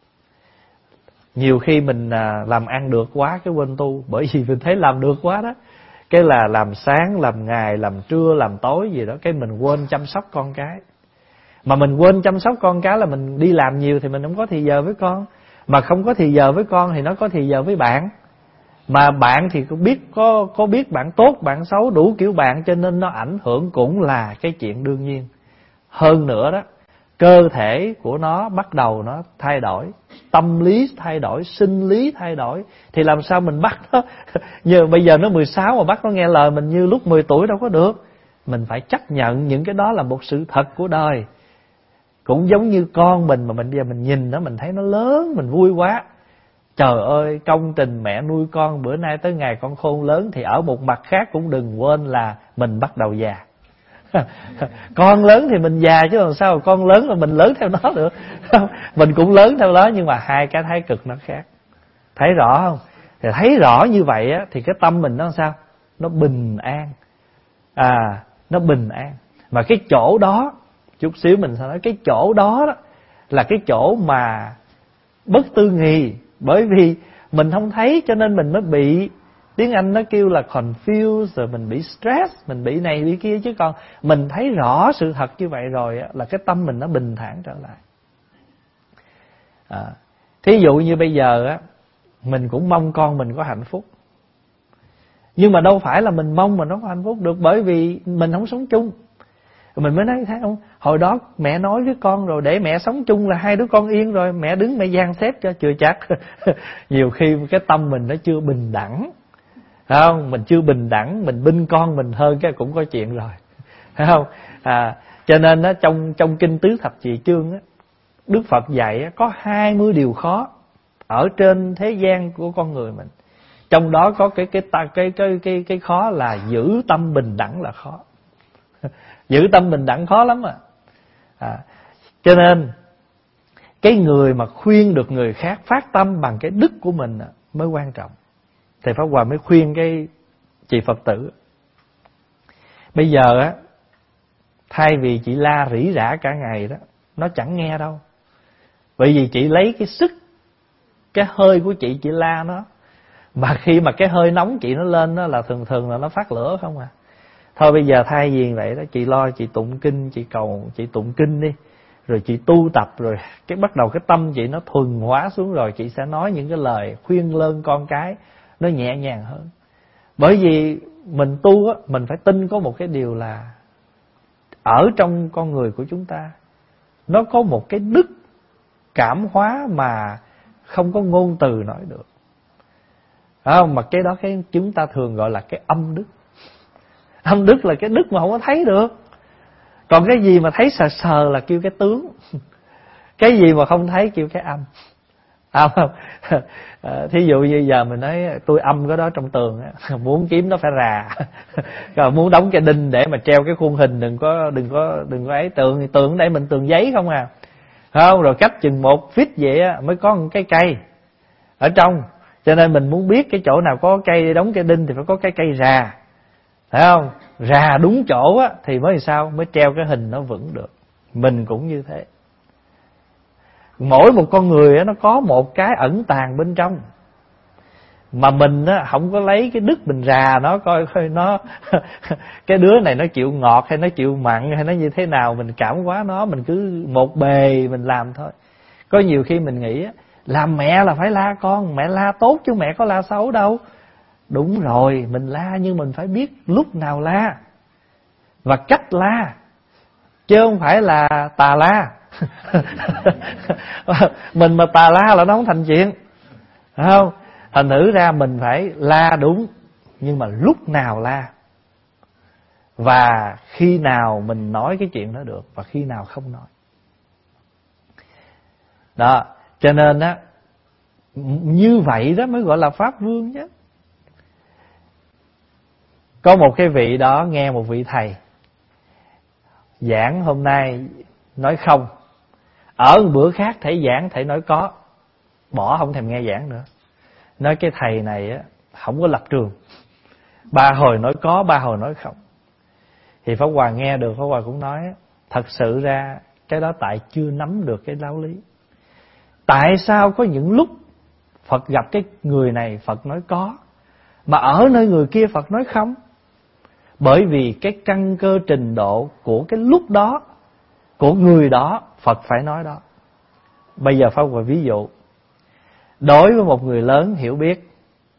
Nhiều khi mình làm ăn được quá cái quên tu, bởi vì mình thấy làm được quá đó, cái là làm sáng, làm ngày, làm trưa, làm tối gì đó, cái mình quên chăm sóc con cái. Mà mình quên chăm sóc con cái là mình đi làm nhiều thì mình không có thì giờ với con. Mà không có thì giờ với con thì nó có thì giờ với bạn. Mà bạn thì cũng biết có biết bạn tốt, bạn xấu, đủ kiểu bạn, cho nên nó ảnh hưởng cũng là cái chuyện đương nhiên. Hơn nữa đó, cơ thể của nó bắt đầu nó thay đổi, tâm lý thay đổi, sinh lý thay đổi, thì làm sao mình bắt nó như bây giờ nó 16 mà bắt nó nghe lời mình như lúc 10 tuổi đâu có được. Mình phải chấp nhận những cái đó là một sự thật của đời. Cũng giống như con mình mà mình bây giờ mình nhìn nó, mình thấy nó lớn, mình vui quá. Trời ơi, công trình mẹ nuôi con bữa nay tới ngày con khôn lớn, thì ở một mặt khác cũng đừng quên là mình bắt đầu già. Con lớn thì mình già chứ làm sao con lớn là mình lớn theo nó được. Mình cũng lớn theo đó, nhưng mà hai cái thái cực nó khác. Thấy rõ không? Thì thấy rõ như vậy á, thì cái tâm mình nó sao? Nó bình an. Nó bình an. Mà cái chỗ đó, chút xíu mình sẽ nói, cái chỗ đó là cái chỗ mà bất tư nghì. Bởi vì mình không thấy cho nên mình mới bị, tiếng Anh nó kêu là confused, rồi mình bị stress, mình bị này bị kia. Chứ còn mình thấy rõ sự thật như vậy rồi là cái tâm mình nó bình thản trở lại. Thí dụ như bây giờ á, mình cũng mong con mình có hạnh phúc. Nhưng mà đâu phải là mình mong mà nó có hạnh phúc được, bởi vì mình không sống chung. Mình mới nói thấy không, hồi đó mẹ nói với con rồi, để mẹ sống chung là hai đứa con yên rồi, mẹ đứng mẹ dàn xếp cho, chưa chắc. Nhiều khi cái tâm mình nó chưa bình đẳng, phải không? Mình chưa bình đẳng, mình binh con mình hơn cái cũng có chuyện rồi, phải không? Cho nên á, trong kinh Tứ Thập Trì Chương á, Đức Phật dạy á, có 20 điều khó ở trên thế gian của con người mình. Trong đó có cái khó là giữ tâm bình đẳng là khó. Giữ tâm bình đẳng khó lắm Cho nên Cái người mà khuyên được người khác phát tâm bằng cái đức của mình mới quan trọng. Thầy Pháp Hòa mới khuyên cái chị Phật tử, bây giờ á, thay vì chị la rỉ rả cả ngày đó, nó chẳng nghe đâu. Bởi vì chị lấy cái sức, cái hơi của chị la nó. Mà khi mà cái hơi nóng chị nó lên đó là thường thường là nó phát lửa không à. Thôi bây giờ thay vì vậy đó, chị lo chị tụng kinh, chị cầu, chị tụng kinh đi. Rồi chị tu tập, rồi cái bắt đầu cái tâm chị nó thuần hóa xuống, rồi chị sẽ nói những cái lời khuyên lơn con cái nó nhẹ nhàng hơn. Bởi vì mình tu á, mình phải tin có một cái điều là ở trong con người của chúng ta nó có một cái đức cảm hóa mà không có ngôn từ nói được. Mà cái đó cái chúng ta thường gọi là cái âm đức. Âm đức là cái đức mà không có thấy được. Còn cái gì mà thấy sờ sờ là kêu cái tướng. Cái gì mà không thấy kêu cái âm. Không? Thí dụ như giờ mình nói tôi âm cái đó trong tường á, muốn kiếm nó phải rà. Còn muốn đóng cái đinh để mà treo cái khuôn hình, đừng có ấy. Tường ở đây mình tường giấy không à. Không, rồi cách chừng 1 feet vậy á mới có một cái cây ở trong. Cho nên mình muốn biết cái chỗ nào có cây để đóng cái đinh thì phải có cái cây rà. Phải không? Rà đúng chỗ á thì mới sao? Mới treo cái hình nó vững được. Mình cũng như thế. Mỗi một con người á, nó có một cái ẩn tàng bên trong. Mà mình á, không có lấy cái đức mình rà nó, coi nó cái đứa này nó chịu ngọt hay nó chịu mặn hay nó như thế nào, mình cảm hóa nó, mình cứ một bề mình làm thôi. Có nhiều khi mình nghĩ á, làm mẹ là phải la con, mẹ la tốt chứ mẹ có la xấu đâu. Đúng rồi, mình la nhưng mình phải biết lúc nào la và cách la, chứ không phải là tà la. Mình mà tà la là nó không thành chuyện, phải không? Thành thử ra mình phải la đúng, nhưng mà lúc nào la, và khi nào mình nói cái chuyện đó được và khi nào không nói. Đó, cho nên á, như vậy đó mới gọi là Pháp Vương chứ. Có một cái vị đó nghe một vị thầy giảng hôm nay nói không, ở một bữa khác thầy giảng thầy nói có, bỏ không thèm nghe giảng nữa. Nói cái thầy này á không có lập trường, 3 hồi nói có, 3 hồi nói không. Thì Pháp Hòa nghe được, Pháp Hòa cũng nói thật sự ra cái đó tại chưa nắm được cái giáo lý. Tại sao có những lúc Phật gặp cái người này Phật nói có, mà ở nơi người kia Phật nói không? Bởi vì cái căn cơ trình độ của cái lúc đó, của người đó, Phật phải nói đó. Bây giờ Pháp Hòa ví dụ, đối với một người lớn hiểu biết,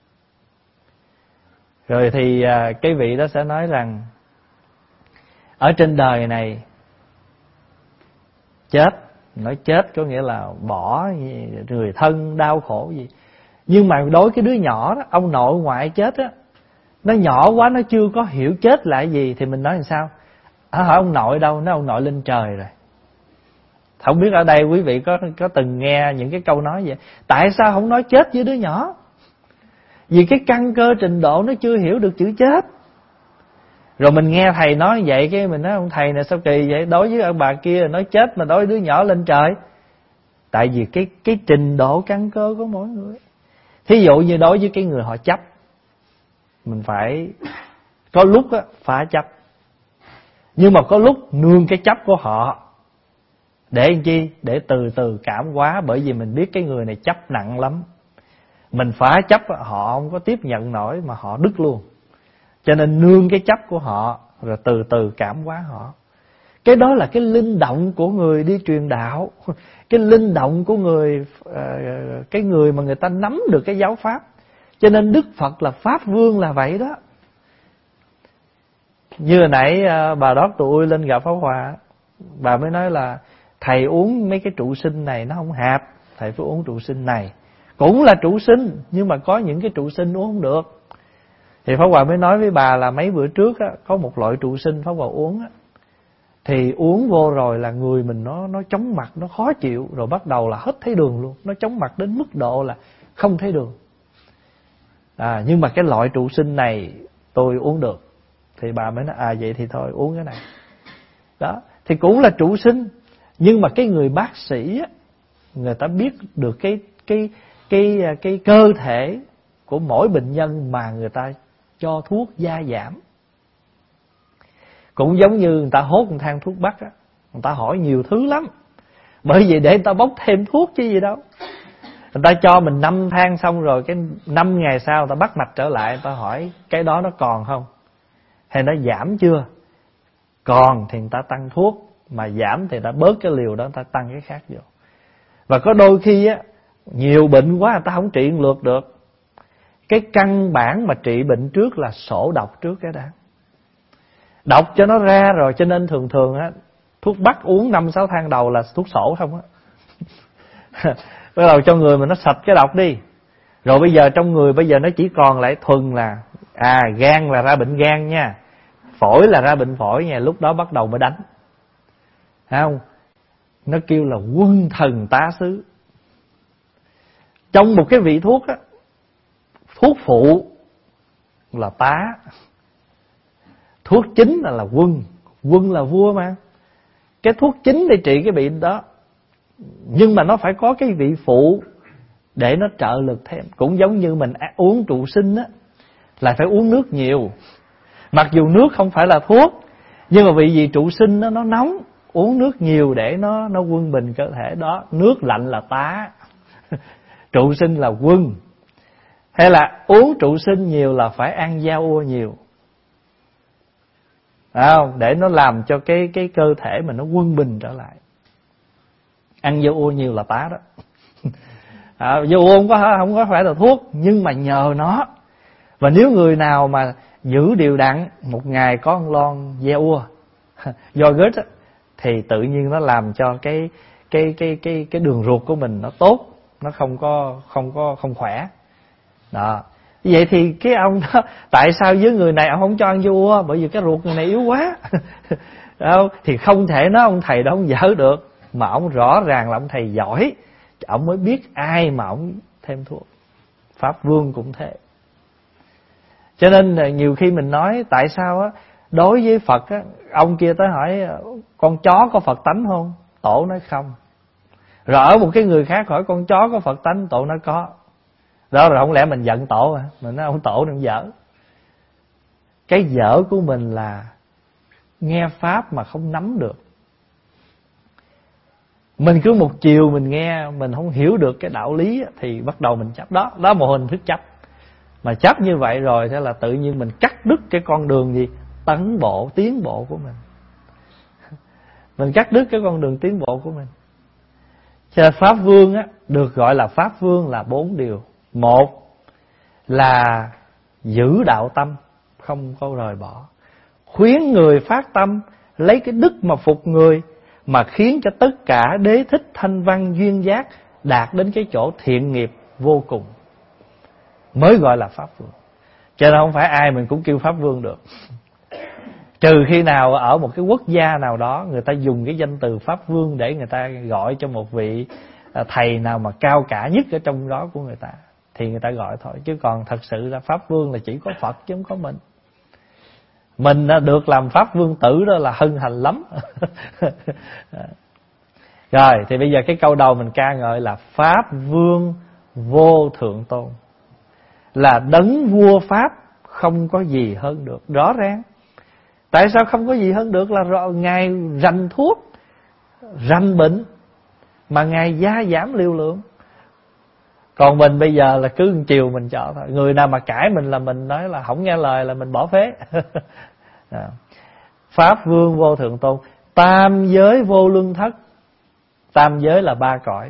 rồi thì cái vị đó sẽ nói rằng ở trên đời này chết, nói chết có nghĩa là bỏ người thân đau khổ gì. Nhưng mà đối cái đứa nhỏ đó, ông nội ngoại chết á, nó nhỏ quá nó chưa có hiểu chết là gì, thì mình nói làm sao? Hỏi ông nội đâu? Nói ông nội lên trời rồi. Không biết ở đây quý vị có từng nghe những cái câu nói vậy? Tại sao không nói chết với đứa nhỏ? Vì cái căn cơ trình độ nó chưa hiểu được chữ chết. Rồi mình nghe thầy nói vậy, cái mình nói ông thầy này sao kỳ vậy? Đối với ông bà kia nói chết, mà đối với đứa nhỏ lên trời. Tại vì cái trình độ căn cơ của mỗi người. Thí dụ như đối với cái người họ chấp, mình phải có lúc á phá chấp, nhưng mà có lúc nương cái chấp của họ. Để làm chi? Để từ từ cảm hóa. Bởi vì mình biết cái người này chấp nặng lắm, mình phá chấp họ không có tiếp nhận nổi mà họ đứt luôn. Cho nên nương cái chấp của họ, rồi từ từ cảm hóa họ. Cái đó là cái linh động của người đi truyền đạo. Cái linh động của người, cái người mà người ta nắm được cái giáo pháp. Cho nên Đức Phật là Pháp Vương là vậy đó. Như hồi nãy bà Đót tụi lên gặp Pháp Hòa, bà mới nói là thầy uống mấy cái trụ sinh này nó không hạp, thầy phải uống trụ sinh này. Cũng là trụ sinh, nhưng mà có những cái trụ sinh uống không được. Thì Pháp Hòa mới nói với bà là mấy bữa trước á, có một loại trụ sinh Pháp Hòa uống á, thì uống vô rồi là người mình nó chóng mặt, nó khó chịu, rồi bắt đầu là hết thấy đường luôn. Nó chóng mặt đến mức độ là không thấy đường. Nhưng mà cái loại trụ sinh này tôi uống được. Thì bà mới nói vậy thì thôi uống cái này. Đó, thì cũng là trụ sinh. Nhưng mà cái người bác sĩ á, người ta biết được cái cơ thể của mỗi bệnh nhân mà người ta cho thuốc gia giảm. Cũng giống như người ta hốt một thang thuốc bắc á, người ta hỏi nhiều thứ lắm. Bởi vì để người ta bốc thêm thuốc chứ gì đâu. Người ta cho mình 5 thang xong rồi, cái 5 ngày sau người ta bắt mạch trở lại, người ta hỏi cái đó nó còn không, hay nó giảm chưa. Còn thì người ta tăng thuốc, mà giảm thì người ta bớt cái liều đó, người ta tăng cái khác vô. Và có đôi khi á, nhiều bệnh quá người ta không trị lượt được. Cái căn bản mà trị bệnh trước là sổ độc trước cái đã. Độc cho nó ra rồi, cho nên thường thường á, thuốc bắc uống 5-6 thang đầu là thuốc sổ không á. Bắt đầu cho người mình nó sạch cái độc đi. Rồi bây giờ trong người bây giờ nó chỉ còn lại thuần là gan là ra bệnh gan nha, phổi là ra bệnh phổi nha. Lúc đó bắt đầu mới đánh. Thấy không? Nó kêu là quân thần tá xứ. Trong một cái vị thuốc á, thuốc phụ là tá, thuốc chính là quân. Quân là vua mà. Cái thuốc chính để trị cái bệnh đó, nhưng mà nó phải có cái vị phụ để nó trợ lực thêm. Cũng giống như mình uống trụ sinh á, là phải uống nước nhiều. Mặc dù nước không phải là thuốc, nhưng mà vì trụ sinh nó nóng, uống nước nhiều để nó quân bình cơ thể đó. Nước lạnh là tá, trụ sinh là quân. Hay là uống trụ sinh nhiều là phải ăn da ua nhiều, không? Để nó làm cho cái cơ thể mình nó quân bình trở lại. Ăn da ua nhiều là tá đó. Da ua không có phải là thuốc, nhưng mà nhờ nó. Và nếu người nào mà giữ đều đặn, một ngày có một lon da ua do gớt á, thì tự nhiên nó làm cho cái đường ruột của mình nó tốt, nó không khỏe. Đó. Vậy thì cái ông đó, tại sao với người này ông không cho ăn vua? Bởi vì cái ruột người này yếu quá. Đâu, thì không thể nói ông thầy đó ông dở được. Mà ông rõ ràng là ông thầy giỏi, ông mới biết ai mà ông thêm thuốc. Pháp Vương cũng thế. Cho nên nhiều khi mình nói tại sao á, đối với Phật á, ông kia tới hỏi con chó có Phật tánh không? Tổ nói không. Rồi ở một cái người khác hỏi con chó có Phật tánh, tổ nói có. Đó rồi không lẽ mình giận tổ à? Mình nói ông tổ đừng dở. Cái dở của mình là nghe Pháp mà không nắm được. Mình cứ một chiều mình nghe, mình không hiểu được cái đạo lý thì bắt đầu mình chấp. Đó là một hình thức chấp. Mà chấp như vậy rồi thế là tự nhiên mình cắt đứt cái con đường gì? Tấn bộ, tiến bộ của mình. Mình cắt đứt cái con đường tiến bộ của mình. Cho nên Pháp Vương á, được gọi là Pháp Vương là 4 điều. Một là giữ đạo tâm, không có rời bỏ. Khuyến người phát tâm, lấy cái đức mà phục người, mà khiến cho tất cả đế thích thanh văn duyên giác đạt đến cái chỗ thiện nghiệp vô cùng, mới gọi là Pháp Vương. Cho nên không phải ai mình cũng kêu Pháp Vương được. Trừ khi nào ở một cái quốc gia nào đó người ta dùng cái danh từ Pháp Vương để người ta gọi cho một vị thầy nào mà cao cả nhất ở trong đó của người ta, thì người ta gọi thôi. Chứ còn thật sự là Pháp Vương là chỉ có Phật chứ không có mình. Mình được làm Pháp Vương tử đó là hân hạnh lắm. Rồi thì bây giờ cái câu đầu mình ca ngợi là Pháp Vương vô thượng tôn, là đấng vua Pháp, không có gì hơn được. Rõ ràng. Tại sao không có gì hơn được? Là Ngài rành thuốc, rành bệnh, mà Ngài gia giảm liều lượng. Còn mình bây giờ là cứ chiều mình cho thôi. Người nào mà cãi mình là mình nói là không nghe lời là mình bỏ phế. Pháp Vương vô thượng tôn, tam giới vô luân thất. Tam giới là 3 cõi.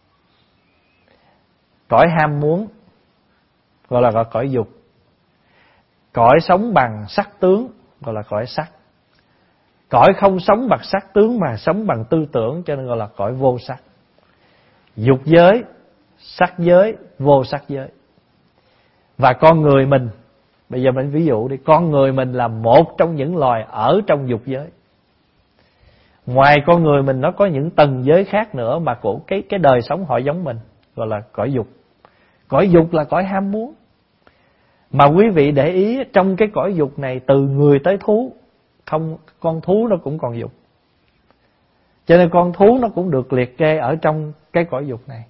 Cõi ham muốn gọi là cõi dục. Cõi sống bằng sắc tướng gọi là cõi sắc. Cõi không sống bằng sắc tướng mà sống bằng tư tưởng, cho nên gọi là cõi vô sắc. Dục giới, sắc giới, vô sắc giới. Và con người mình, bây giờ mình ví dụ đi, con người mình là một trong những loài ở trong dục giới. Ngoài con người mình nó có những tầng giới khác nữa mà của cái đời sống họ giống mình, gọi là cõi dục. Cõi dục là cõi ham muốn. Mà quý vị để ý trong cái cõi dục này, từ người tới thú, không, con thú nó cũng còn dục. Cho nên con thú nó cũng được liệt kê ở trong cái cõi dục này.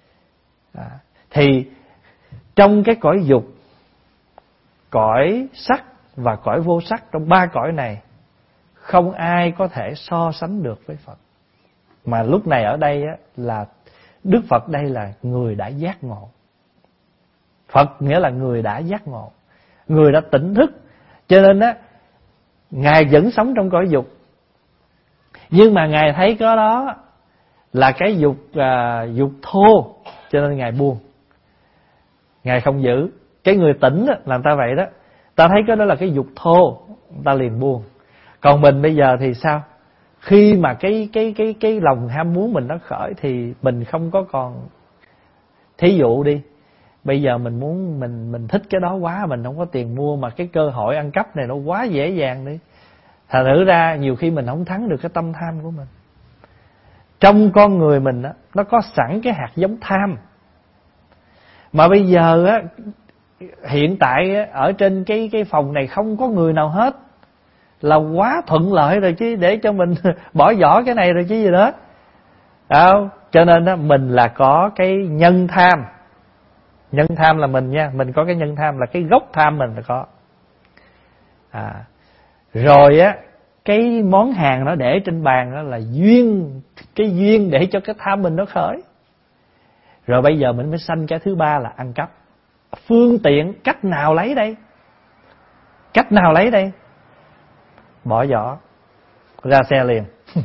Thì trong cái cõi dục, cõi sắc và cõi vô sắc, trong ba cõi này không ai có thể so sánh được với Phật. Mà lúc này ở đây á, là Đức Phật đây là người đã giác ngộ. Phật nghĩa là người đã giác ngộ, người đã tỉnh thức. Cho nên á, Ngài vẫn sống trong cõi dục, nhưng mà Ngài thấy cái đó là cái dục thô, cho nên Ngài buông. Ngài không giữ. Cái người tỉnh á, là người ta vậy đó. Ta thấy cái đó là cái dục thô, người ta liền buông. Còn mình bây giờ thì sao? Khi mà cái lòng ham muốn mình nó khởi thì mình không có còn. Thí dụ đi, bây giờ mình muốn mình thích cái đó quá, mình không có tiền mua, mà cái cơ hội ăn cắp này nó quá dễ dàng đi. Thành thử ra nhiều khi mình không thắng được cái tâm tham của mình. Trong con người mình á, nó có sẵn cái hạt giống tham. Mà bây giờ á, hiện tại á, ở trên cái phòng này không có người nào hết, là quá thuận lợi rồi chứ, để cho mình bỏ vỏ cái này rồi chứ gì đó. Cho nên á, mình là có cái nhân tham. Nhân tham là mình nha, mình có cái nhân tham, là cái gốc tham mình là có. Rồi á, cái món hàng nó để trên bàn đó là duyên, cái duyên để cho cái tham mình nó khởi. Rồi bây giờ mình mới sanh cái thứ ba là ăn cắp. Phương tiện cách nào lấy đây? Cách nào lấy đây? Bỏ vỏ, ra xe liền.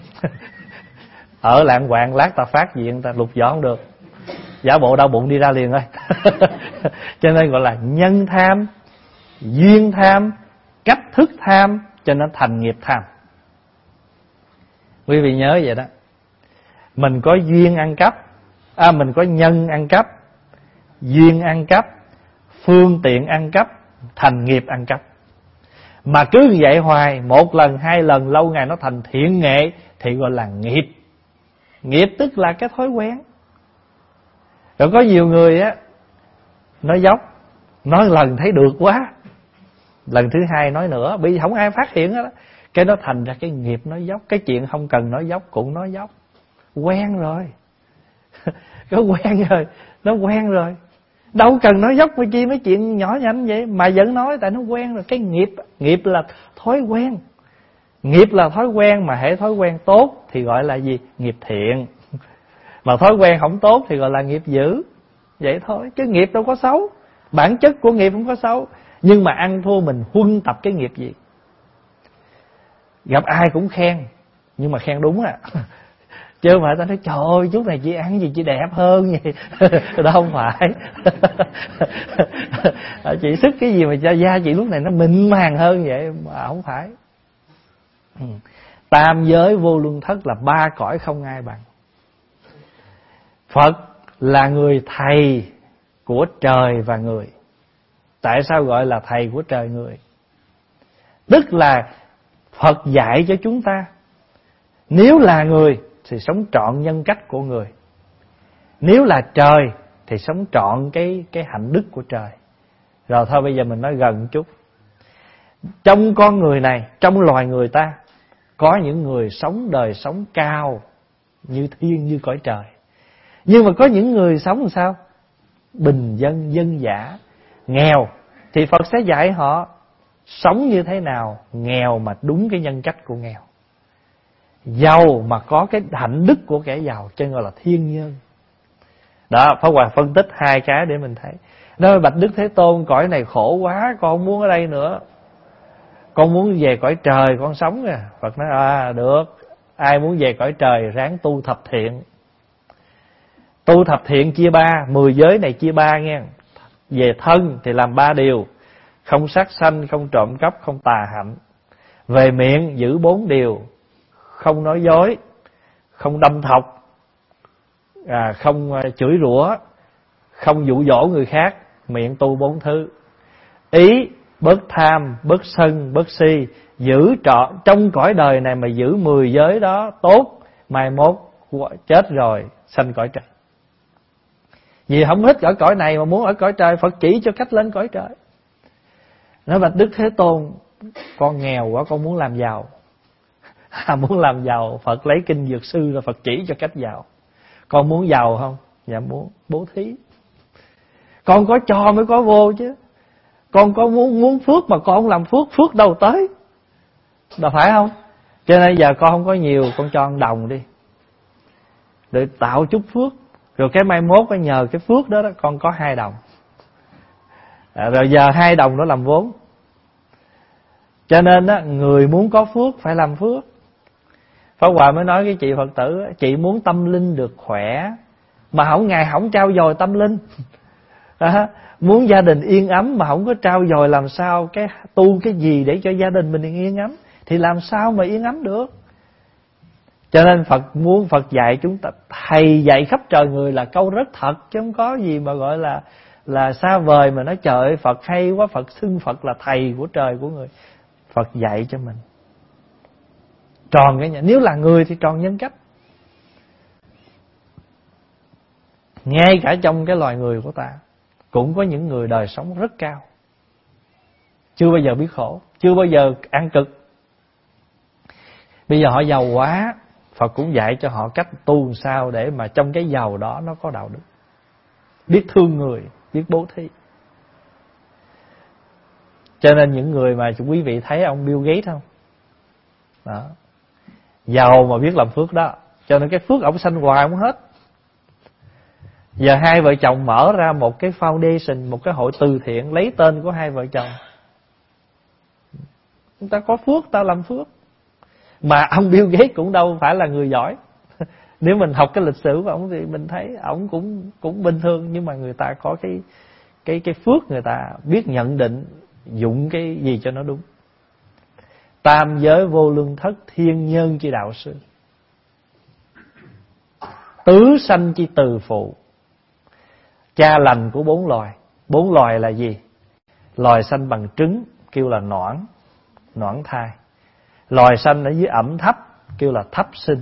Ở lạng quạng lát ta phát diện, ta lục vỏ không được, giả bộ đau bụng đi ra liền thôi. Cho nên gọi là nhân tham, duyên tham, cách thức tham, cho nên thành nghiệp tham. Quý vị nhớ vậy đó. Mình có duyên ăn cắp, mình có nhân ăn cắp, duyên ăn cắp, phương tiện ăn cắp, thành nghiệp ăn cắp. Mà cứ như vậy hoài, một lần, hai lần, lâu ngày nó thành thiện nghệ thì gọi là nghiệp. Nghiệp tức là cái thói quen. Rồi có nhiều người á, nói dốc, nói lần thấy được quá, lần thứ hai nói nữa, bởi vì không ai phát hiện đó. Cái đó thành ra cái nghiệp nói dốc. Cái chuyện không cần nói dốc cũng nói dốc. Quen rồi. Có quen rồi, nó quen rồi. Đâu cần nói dốc với chi mấy chuyện nhỏ nhảnh vậy, mà vẫn nói tại nó quen rồi. Cái nghiệp là thói quen. Nghiệp là thói quen, mà hễ thói quen tốt thì gọi là gì? Nghiệp thiện. Mà thói quen không tốt thì gọi là nghiệp dữ. Vậy thôi, chứ nghiệp đâu có xấu. Bản chất của nghiệp không có xấu. Nhưng mà ăn thua mình huân tập cái nghiệp gì. Gặp ai cũng khen, nhưng mà khen đúng chứ không phải ta nói trời ơi chút này chị ăn gì chị đẹp hơn vậy. Đó không phải. Chị sức cái gì mà cho da chị lúc này nó mịn màng hơn vậy, mà không phải. Tam giới vô luân thất là ba cõi không ai bằng. Phật là người thầy của trời và người. Tại sao gọi là thầy của trời người? Tức là Phật dạy cho chúng ta, nếu là người thì sống trọn nhân cách của người, nếu là trời thì sống trọn cái hạnh đức của trời. Rồi thôi bây giờ mình nói gần chút. Trong con người này, trong loài người ta, có những người sống đời sống cao như thiên, như cõi trời. Nhưng mà có những người sống làm sao? Bình dân, dân dã, nghèo. Thì Phật sẽ dạy họ sống như thế nào nghèo mà đúng cái nhân cách của nghèo, giàu mà có cái hạnh đức của kẻ giàu, cho nên gọi là thiên nhân. Đó, Pháp Hòa phân tích hai cái để mình thấy. Nói bạch Đức Thế Tôn, cõi này khổ quá, con không muốn ở đây nữa, con muốn về cõi trời con sống à. Phật nói được, ai muốn về cõi trời ráng tu thập thiện. Tu thập thiện chia ba, 10 giới này chia ba nghe. Về thân thì làm 3 điều: không sát sanh, không trộm cắp, không tà hạnh. Về miệng giữ 4 điều: không nói dối, không đâm thọc, không chửi rủa, không dụ dỗ người khác. Miệng tu 4 thứ. Ý bớt tham, bớt sân, bớt si. Giữ trọn trong cõi đời này mà giữ 10 giới đó tốt, mai mốt chết rồi sanh cõi trời. Vì không thích ở cõi này mà muốn ở cõi trời, Phật chỉ cho cách lên cõi trời. Nói bạch Đức Thế Tôn, con nghèo quá, con muốn làm giàu. Ta muốn làm giàu, Phật lấy kinh Dược Sư rồi Phật chỉ cho cách giàu. Con muốn giàu không? Dạ muốn. Bố thí. Con có cho mới có vô chứ. Con có muốn phước mà con không làm phước, phước đâu tới. Đâu phải không? Cho nên giờ con không có nhiều, con cho 1 đồng đi, để tạo chút phước. Rồi cái mai mốt có nhờ cái phước đó, con có 2 đồng. Rồi giờ 2 đồng đó làm vốn. Cho nên á, người muốn có phước phải làm phước. Pháp Hòa mới nói với chị Phật tử, chị muốn tâm linh được khỏe mà Ngài không trao dồi tâm linh. Muốn gia đình yên ấm mà không có trao dồi làm sao tu cái gì để cho gia đình mình yên ấm, thì làm sao mà yên ấm được. Cho nên Phật dạy chúng ta, thầy dạy khắp trời người là câu rất thật, chứ không có gì mà gọi là xa vời mà nói trời ơi Phật hay quá, Phật xưng Phật là thầy của trời của người. Phật dạy cho mình tròn cái nếu là người thì tròn nhân cách. Ngay cả trong cái loài người của ta cũng có những người đời sống rất cao, chưa bao giờ biết khổ, chưa bao giờ ăn cực. Bây giờ họ giàu quá, Phật cũng dạy cho họ cách tu làm sao để mà trong cái giàu đó nó có đạo đức, biết thương người, biết bố thí. Cho nên những người mà quý vị thấy ông Bill Gates không? Đó, giàu mà biết làm phước đó, cho nên cái phước ông sanh hoài không hết. Giờ 2 vợ chồng mở ra một cái foundation, một cái hội từ thiện lấy tên của 2 vợ chồng. Chúng ta có phước, ta làm phước. Mà ông Bill Gates cũng đâu phải là người giỏi. Nếu mình học cái lịch sử của ông thì mình thấy ông cũng bình thường, nhưng mà người ta có cái phước, người ta biết nhận định dụng cái gì cho nó đúng. Tam giới vô lương thất, thiên nhân chi đạo sư, tứ sanh chi từ phụ, cha lành của 4 loài. 4 loài là gì? Loài sanh bằng trứng kêu là noãn thai. Loài sanh ở dưới ẩm thấp kêu là thấp sinh.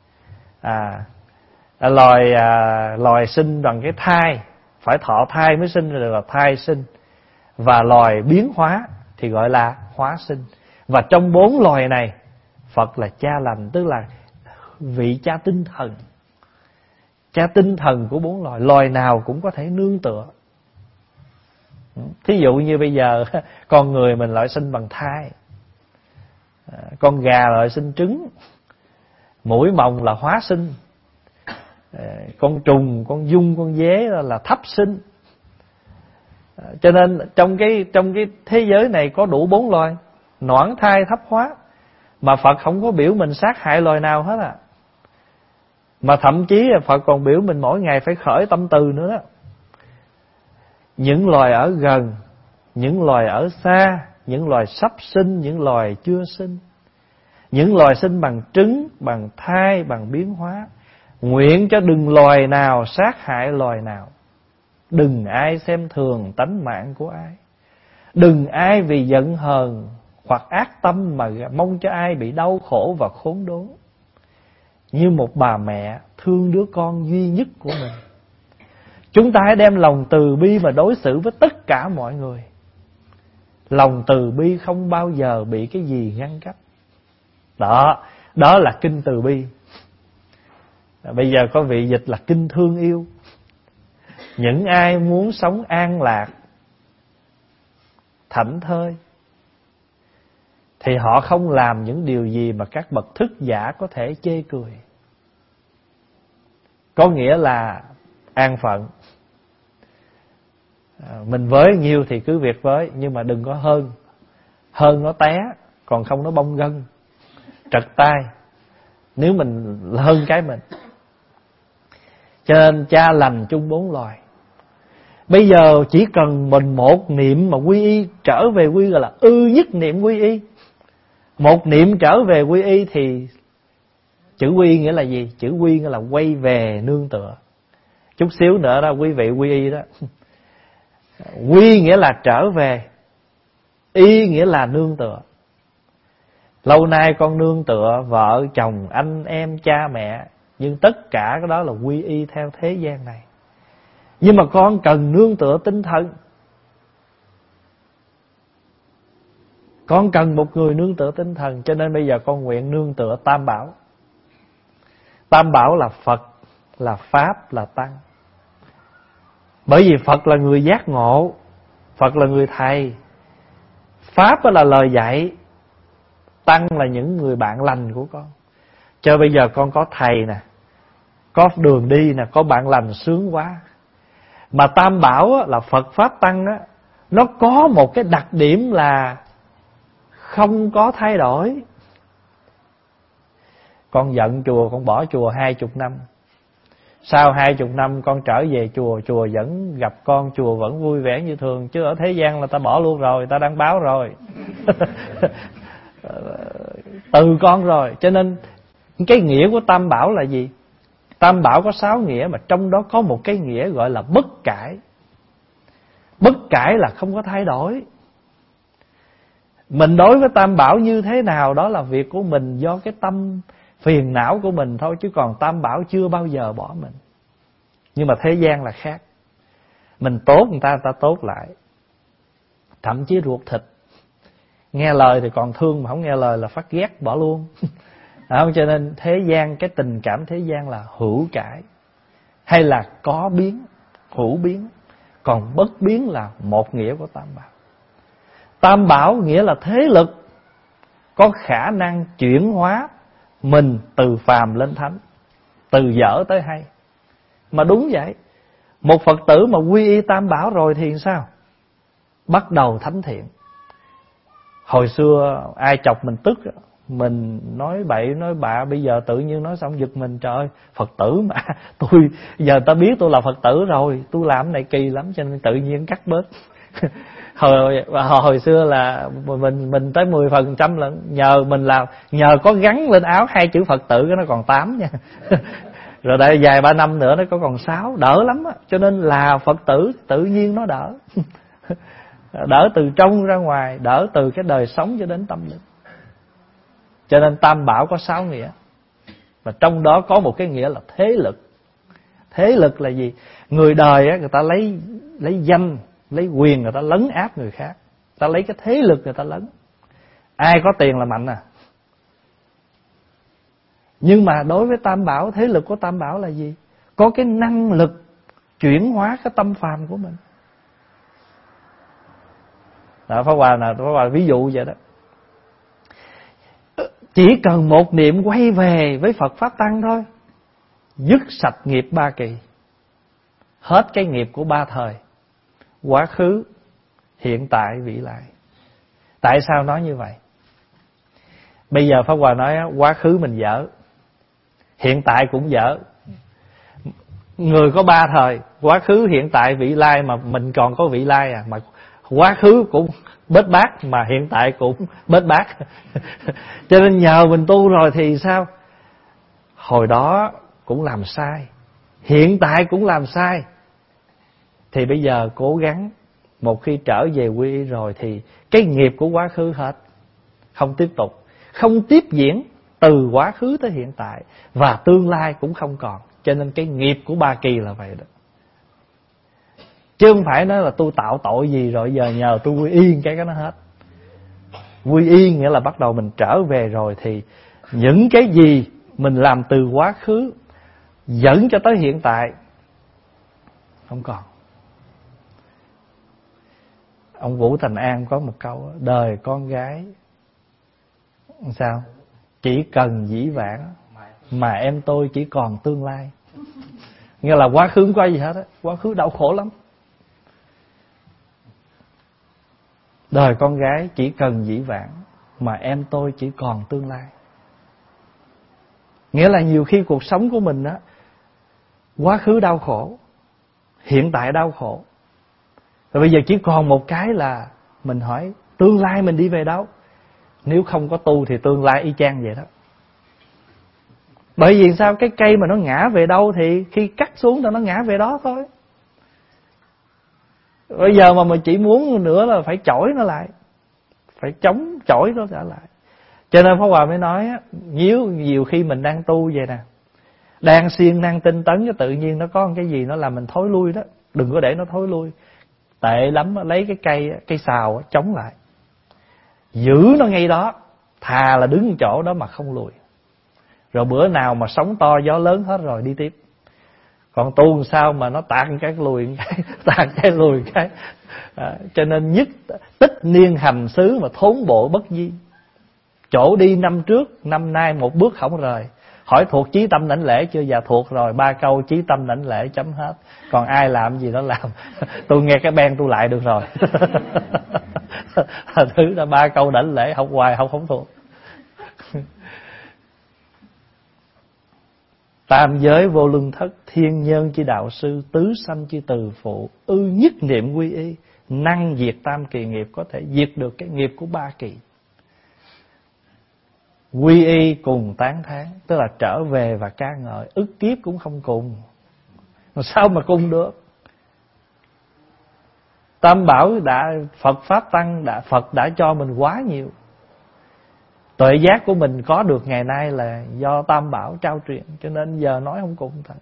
Loài sinh bằng cái thai, phải thọ thai mới sinh rồi là thai sinh. Và loài biến hóa thì gọi là hóa sinh. Và trong 4 loài này, Phật là cha lành, tức là vị cha tinh thần. Cha tinh thần của 4 loài, loài nào cũng có thể nương tựa. Thí dụ như bây giờ con người mình lại sinh bằng thai, con gà lại sinh trứng, muỗi mồng là hóa sinh, con trùng, con giun, con dế là thấp sinh. Cho nên trong cái thế giới này có đủ 4 loài, noãn thai thấp hóa. Mà Phật không có biểu mình sát hại loài nào hết à. Mà thậm chí Phật còn biểu mình mỗi ngày phải khởi tâm từ nữa đó. Những loài ở gần, những loài ở xa, những loài sắp sinh, những loài chưa sinh, những loài sinh bằng trứng, bằng thai, bằng biến hóa. Nguyện cho đừng loài nào sát hại loài nào. Đừng ai xem thường tánh mạng của ai. Đừng ai vì giận hờn hoặc ác tâm mà mong cho ai bị đau khổ và khốn đốn. Như một bà mẹ thương đứa con duy nhất của mình, chúng ta hãy đem lòng từ bi mà đối xử với tất cả mọi người. Lòng từ bi không bao giờ bị cái gì ngăn cách. Đó là kinh từ bi. Bây giờ có vị dịch là kinh thương yêu. Những ai muốn sống an lạc, thảnh thơi, thì họ không làm những điều gì mà các bậc thức giả có thể chê cười. Có nghĩa là an phận. Mình với nhiêu thì cứ việc với, nhưng mà đừng có hơn nó té, còn không nó bong gân, trật tay, nếu mình hơn cái mình. Cho nên cha lành chung 4 loài. Bây giờ chỉ cần mình một niệm mà quy y, trở về quy gọi là nhất niệm quy y. Một niệm trở về quy y thì chữ quy nghĩa là gì? Chữ quy nghĩa là quay về nương tựa. Chút xíu nữa đó quý vị quy y đó. Quy nghĩa là trở về, y nghĩa là nương tựa. Lâu nay con nương tựa vợ, chồng, anh em, cha mẹ, nhưng tất cả cái đó là quy y theo thế gian này. Nhưng mà con cần nương tựa tinh thần. Con cần một người nương tựa tinh thần, cho nên bây giờ con nguyện nương tựa Tam Bảo. Tam Bảo là Phật, là Pháp, là Tăng. Bởi vì Phật là người giác ngộ, Phật là người thầy, Pháp là lời dạy, Tăng là những người bạn lành của con. Cho bây giờ con có thầy nè, có đường đi nè, có bạn lành sướng quá. Mà Tam Bảo là Phật, Pháp, Tăng á, nó có một cái đặc điểm là không có thay đổi. Con giận chùa, con bỏ chùa 20 năm. Sau 20 năm con trở về chùa, chùa vẫn gặp con, chùa vẫn vui vẻ như thường. Chứ ở thế gian là ta bỏ luôn rồi, ta đăng báo rồi. Từ con rồi. Cho nên cái nghĩa của Tam Bảo là gì? Tam Bảo có 6 nghĩa, mà trong đó có một cái nghĩa gọi là bất cải. Bất cải là không có thay đổi. Mình đối với Tam Bảo như thế nào đó là việc của mình, do cái tâm phiền não của mình thôi. Chứ còn Tam Bảo chưa bao giờ bỏ mình. Nhưng mà thế gian là khác. Mình tốt người ta tốt lại. Thậm chí ruột thịt, nghe lời thì còn thương, mà không nghe lời là phát ghét bỏ luôn. Cho nên thế gian, cái tình cảm thế gian là hữu cải, hay là có biến, hữu biến. Còn bất biến là một nghĩa của Tam Bảo. Tam Bảo nghĩa là thế lực có khả năng chuyển hóa mình từ phàm lên thánh, từ dở tới hay. Mà đúng vậy, một Phật tử mà quy y Tam Bảo rồi thì sao? Bắt đầu thánh thiện. Hồi xưa ai chọc mình tức, mình nói bậy nói bạ, bây giờ tự nhiên nói xong giật mình. Trời ơi, Phật tử mà tôi giờ ta biết tôi là Phật tử rồi, tôi làm cái này kỳ lắm, cho nên tự nhiên cắt bớt. Hồi xưa là mình tới 10% là nhờ mình làm, nhờ có gắn lên áo 2 chữ Phật tử cái nó còn 8 nha. Rồi đây vài 3 năm nữa nó có còn 6, đỡ lắm á. Cho nên là Phật tử tự nhiên nó đỡ. Đỡ từ trong ra ngoài, đỡ từ cái đời sống cho đến tâm linh. Cho nên Tam Bảo có 6 nghĩa. Và trong đó có một cái nghĩa là thế lực. Thế lực là gì? Người đời á, người ta lấy danh, lấy quyền người ta lấn áp người khác. Người ta lấy cái thế lực người ta lấn. Ai có tiền là mạnh à. Nhưng mà đối với Tam Bảo, thế lực của Tam Bảo là gì? Có cái năng lực chuyển hóa cái tâm phàm của mình. Đó, Pháp Hòa ví dụ vậy đó. Chỉ cần một niệm quay về với Phật Pháp Tăng thôi, dứt sạch nghiệp 3 kỳ, hết cái nghiệp của 3 thời, quá khứ, hiện tại, vị lai. Tại sao nói như vậy? Bây giờ Pháp Hòa nói quá khứ mình dở, hiện tại cũng dở. Người có 3 thời, quá khứ, hiện tại, vị lai, mà mình còn có vị lai à, mà quá khứ cũng bết bát, mà hiện tại cũng bết bát. Cho nên nhờ mình tu rồi thì sao? Hồi đó cũng làm sai, hiện tại cũng làm sai, thì bây giờ cố gắng. Một khi trở về quy y rồi thì cái nghiệp của quá khứ hết, không tiếp tục, không tiếp diễn từ quá khứ tới hiện tại, và tương lai cũng không còn. Cho nên cái nghiệp của 3 kỳ là vậy đó. Chứ không phải nói là tôi tạo tội gì rồi giờ nhờ tôi quy y cái nó hết. Quy y nghĩa là bắt đầu mình trở về rồi thì những cái gì mình làm từ quá khứ dẫn cho tới hiện tại không còn. Ông Vũ Thành An có một câu: đời con gái sao? Chỉ cần dĩ vãng, mà em tôi chỉ còn tương lai. Nghĩa là quá khứ không có gì hết á, quá khứ đau khổ lắm. Đời con gái chỉ cần dĩ vãng, mà em tôi chỉ còn tương lai. Nghĩa là nhiều khi cuộc sống của mình á, quá khứ đau khổ, hiện tại đau khổ, rồi bây giờ chỉ còn một cái là mình hỏi tương lai mình đi về đâu. Nếu không có tu thì tương lai y chang vậy đó. Bởi vì sao? Cái cây mà nó ngã về đâu thì khi cắt xuống thì nó ngã về đó thôi. Bây giờ mà mình chỉ muốn nữa là phải chổi nó lại, phải chống chổi nó trở lại. Cho nên Pháp Hòa mới nói nhiều khi mình đang tu vậy nè, đang siêng năng tinh tấn, cái tự nhiên nó có cái gì nó làm mình thối lui đó. Đừng có để nó thối lui. Tệ lắm, lấy cái cây xào chống lại. giữ nó ngay đó, thà là đứng chỗ đó mà không lùi. Rồi bữa nào mà sóng to gió lớn hết rồi đi tiếp. Còn tu sao mà nó tạt cái lùi cái, tạt cái lùi cái. Cho nên nhất tích niên hành xứ mà thốn bộ bất di. Chỗ đi năm trước, năm nay một bước không rời. Hỏi thuộc chí tâm đảnh lễ chưa? Dạ thuộc rồi, 3 câu chí tâm đảnh lễ chấm hết. Còn ai làm gì đó làm. Tôi nghe cái ben tôi lại được rồi. Thứ là 3 câu đảnh lễ học hoài học không thuộc. Tam giới vô luân thất, thiên nhân chi đạo sư, tứ sanh chi từ phụ, nhất niệm quy y, năng diệt tam kỳ nghiệp, có thể diệt được cái nghiệp của 3 kỳ. Quy y cùng tán thán, tức là trở về và ca ngợi, ức kiếp cũng không cùng. Sao mà cùng được? Tam bảo Phật Pháp Tăng Phật đã cho mình quá nhiều. Tuệ giác của mình có được ngày nay là do Tam bảo trao truyền, cho nên giờ nói không cùng thật.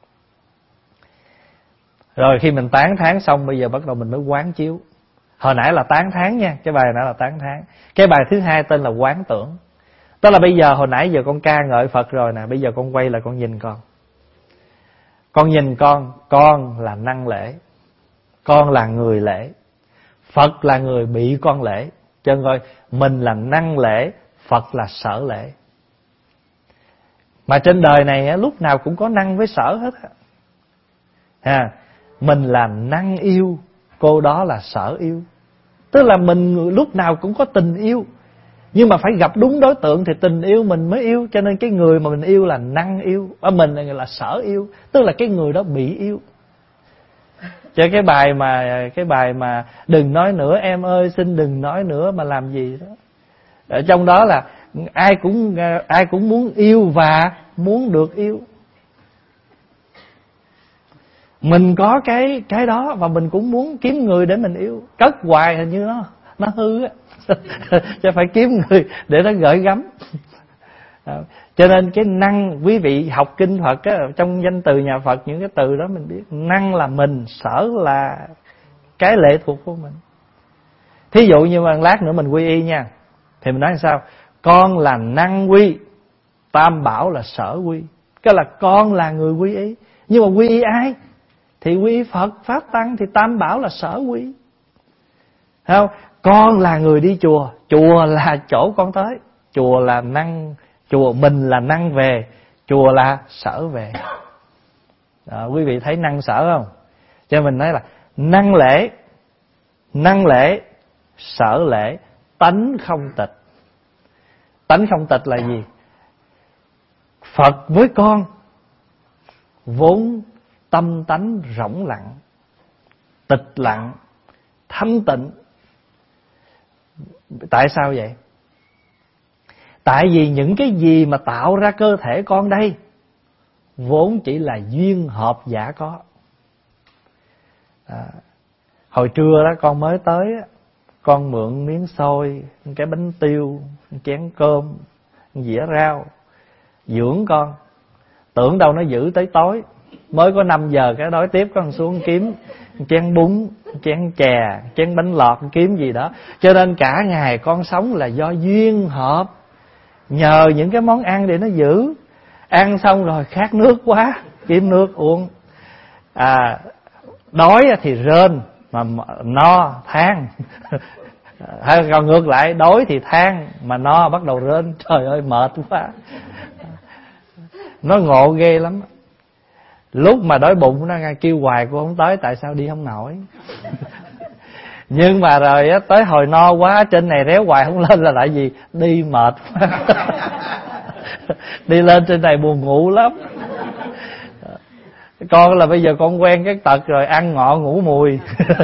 Rồi khi mình tán thán xong, bây giờ bắt đầu mình mới quán chiếu. Hồi nãy là tán thán nha, cái bài nãy là tán thán. Cái bài thứ hai tên là quán tưởng. Tức là bây giờ hồi nãy giờ con ca ngợi Phật rồi nè, bây giờ con quay lại con nhìn con. Con nhìn con là năng lễ, con là người lễ, Phật là người bị con lễ. Cho nên coi mình là năng lễ, Phật là sở lễ. Mà trên đời này lúc nào cũng có năng với sở hết á. Mình là năng yêu, cô đó là sở yêu. Tức là mình lúc nào cũng có tình yêu, nhưng mà phải gặp đúng đối tượng thì tình yêu mình mới yêu. Cho nên cái người mà mình yêu là năng yêu, mình là sở yêu, tức là cái người đó bị yêu. Cho cái bài mà đừng nói nữa em ơi, xin đừng nói nữa mà làm gì đó. Ở trong đó là ai cũng muốn yêu và muốn được yêu. Mình có cái đó và mình cũng muốn kiếm người để mình yêu. Cất hoài hình như nó hư á. Chứ phải kiếm người để nó gửi gắm. Cho nên cái năng, quý vị học kinh Phật á, trong danh từ nhà Phật những cái từ đó mình biết. Năng là mình, sở là cái lệ thuộc của mình. Thí dụ như mà lát nữa mình quy y nha, thì mình nói sao? Con là năng quy, Tam bảo là sở quy. Cái là con là người quy y. Nhưng mà quy y ai? Thì quy y Phật, Pháp, Tăng. Thì Tam bảo là sở quy. Thấy không? Con là người đi chùa, chùa là chỗ con tới. Chùa là năng, chùa mình là năng về, chùa là sở về. Đó, quý vị thấy năng sở không? Cho mình nói là năng lễ, sở lễ, tánh không tịch. Tánh không tịch là gì? Phật với con vốn tâm tánh rỗng lặng, tịch lặng, thanh tịnh. Tại sao vậy? Tại vì những cái gì mà tạo ra cơ thể con đây vốn chỉ là duyên hợp giả có. Hồi trưa đó con mới tới, con mượn miếng xôi, cái bánh tiêu, chén cơm, dĩa rau dưỡng con. Tưởng đâu nó giữ tới tối. Mới có 5 giờ cái đói tiếp, con xuống kiếm chén bún, chén chè, chén bánh lọt, kiếm gì đó. Cho nên cả ngày con sống là do duyên hợp. Nhờ những cái món ăn để nó giữ. Ăn xong rồi khát nước quá, kiếm nước uống. Đói thì rên, mà no than. Hay còn ngược lại, đói thì than, mà no bắt đầu rên. Trời ơi mệt quá. Nó ngộ ghê lắm. Lúc mà đói bụng nó kêu hoài cô không tới, tại sao đi không nổi. Nhưng mà rồi tới hồi no quá, trên này réo hoài không lên là tại vì đi mệt quá. Đi lên trên này buồn ngủ lắm. Con là bây giờ con quen cái tật rồi, ăn ngọ ngủ mùi.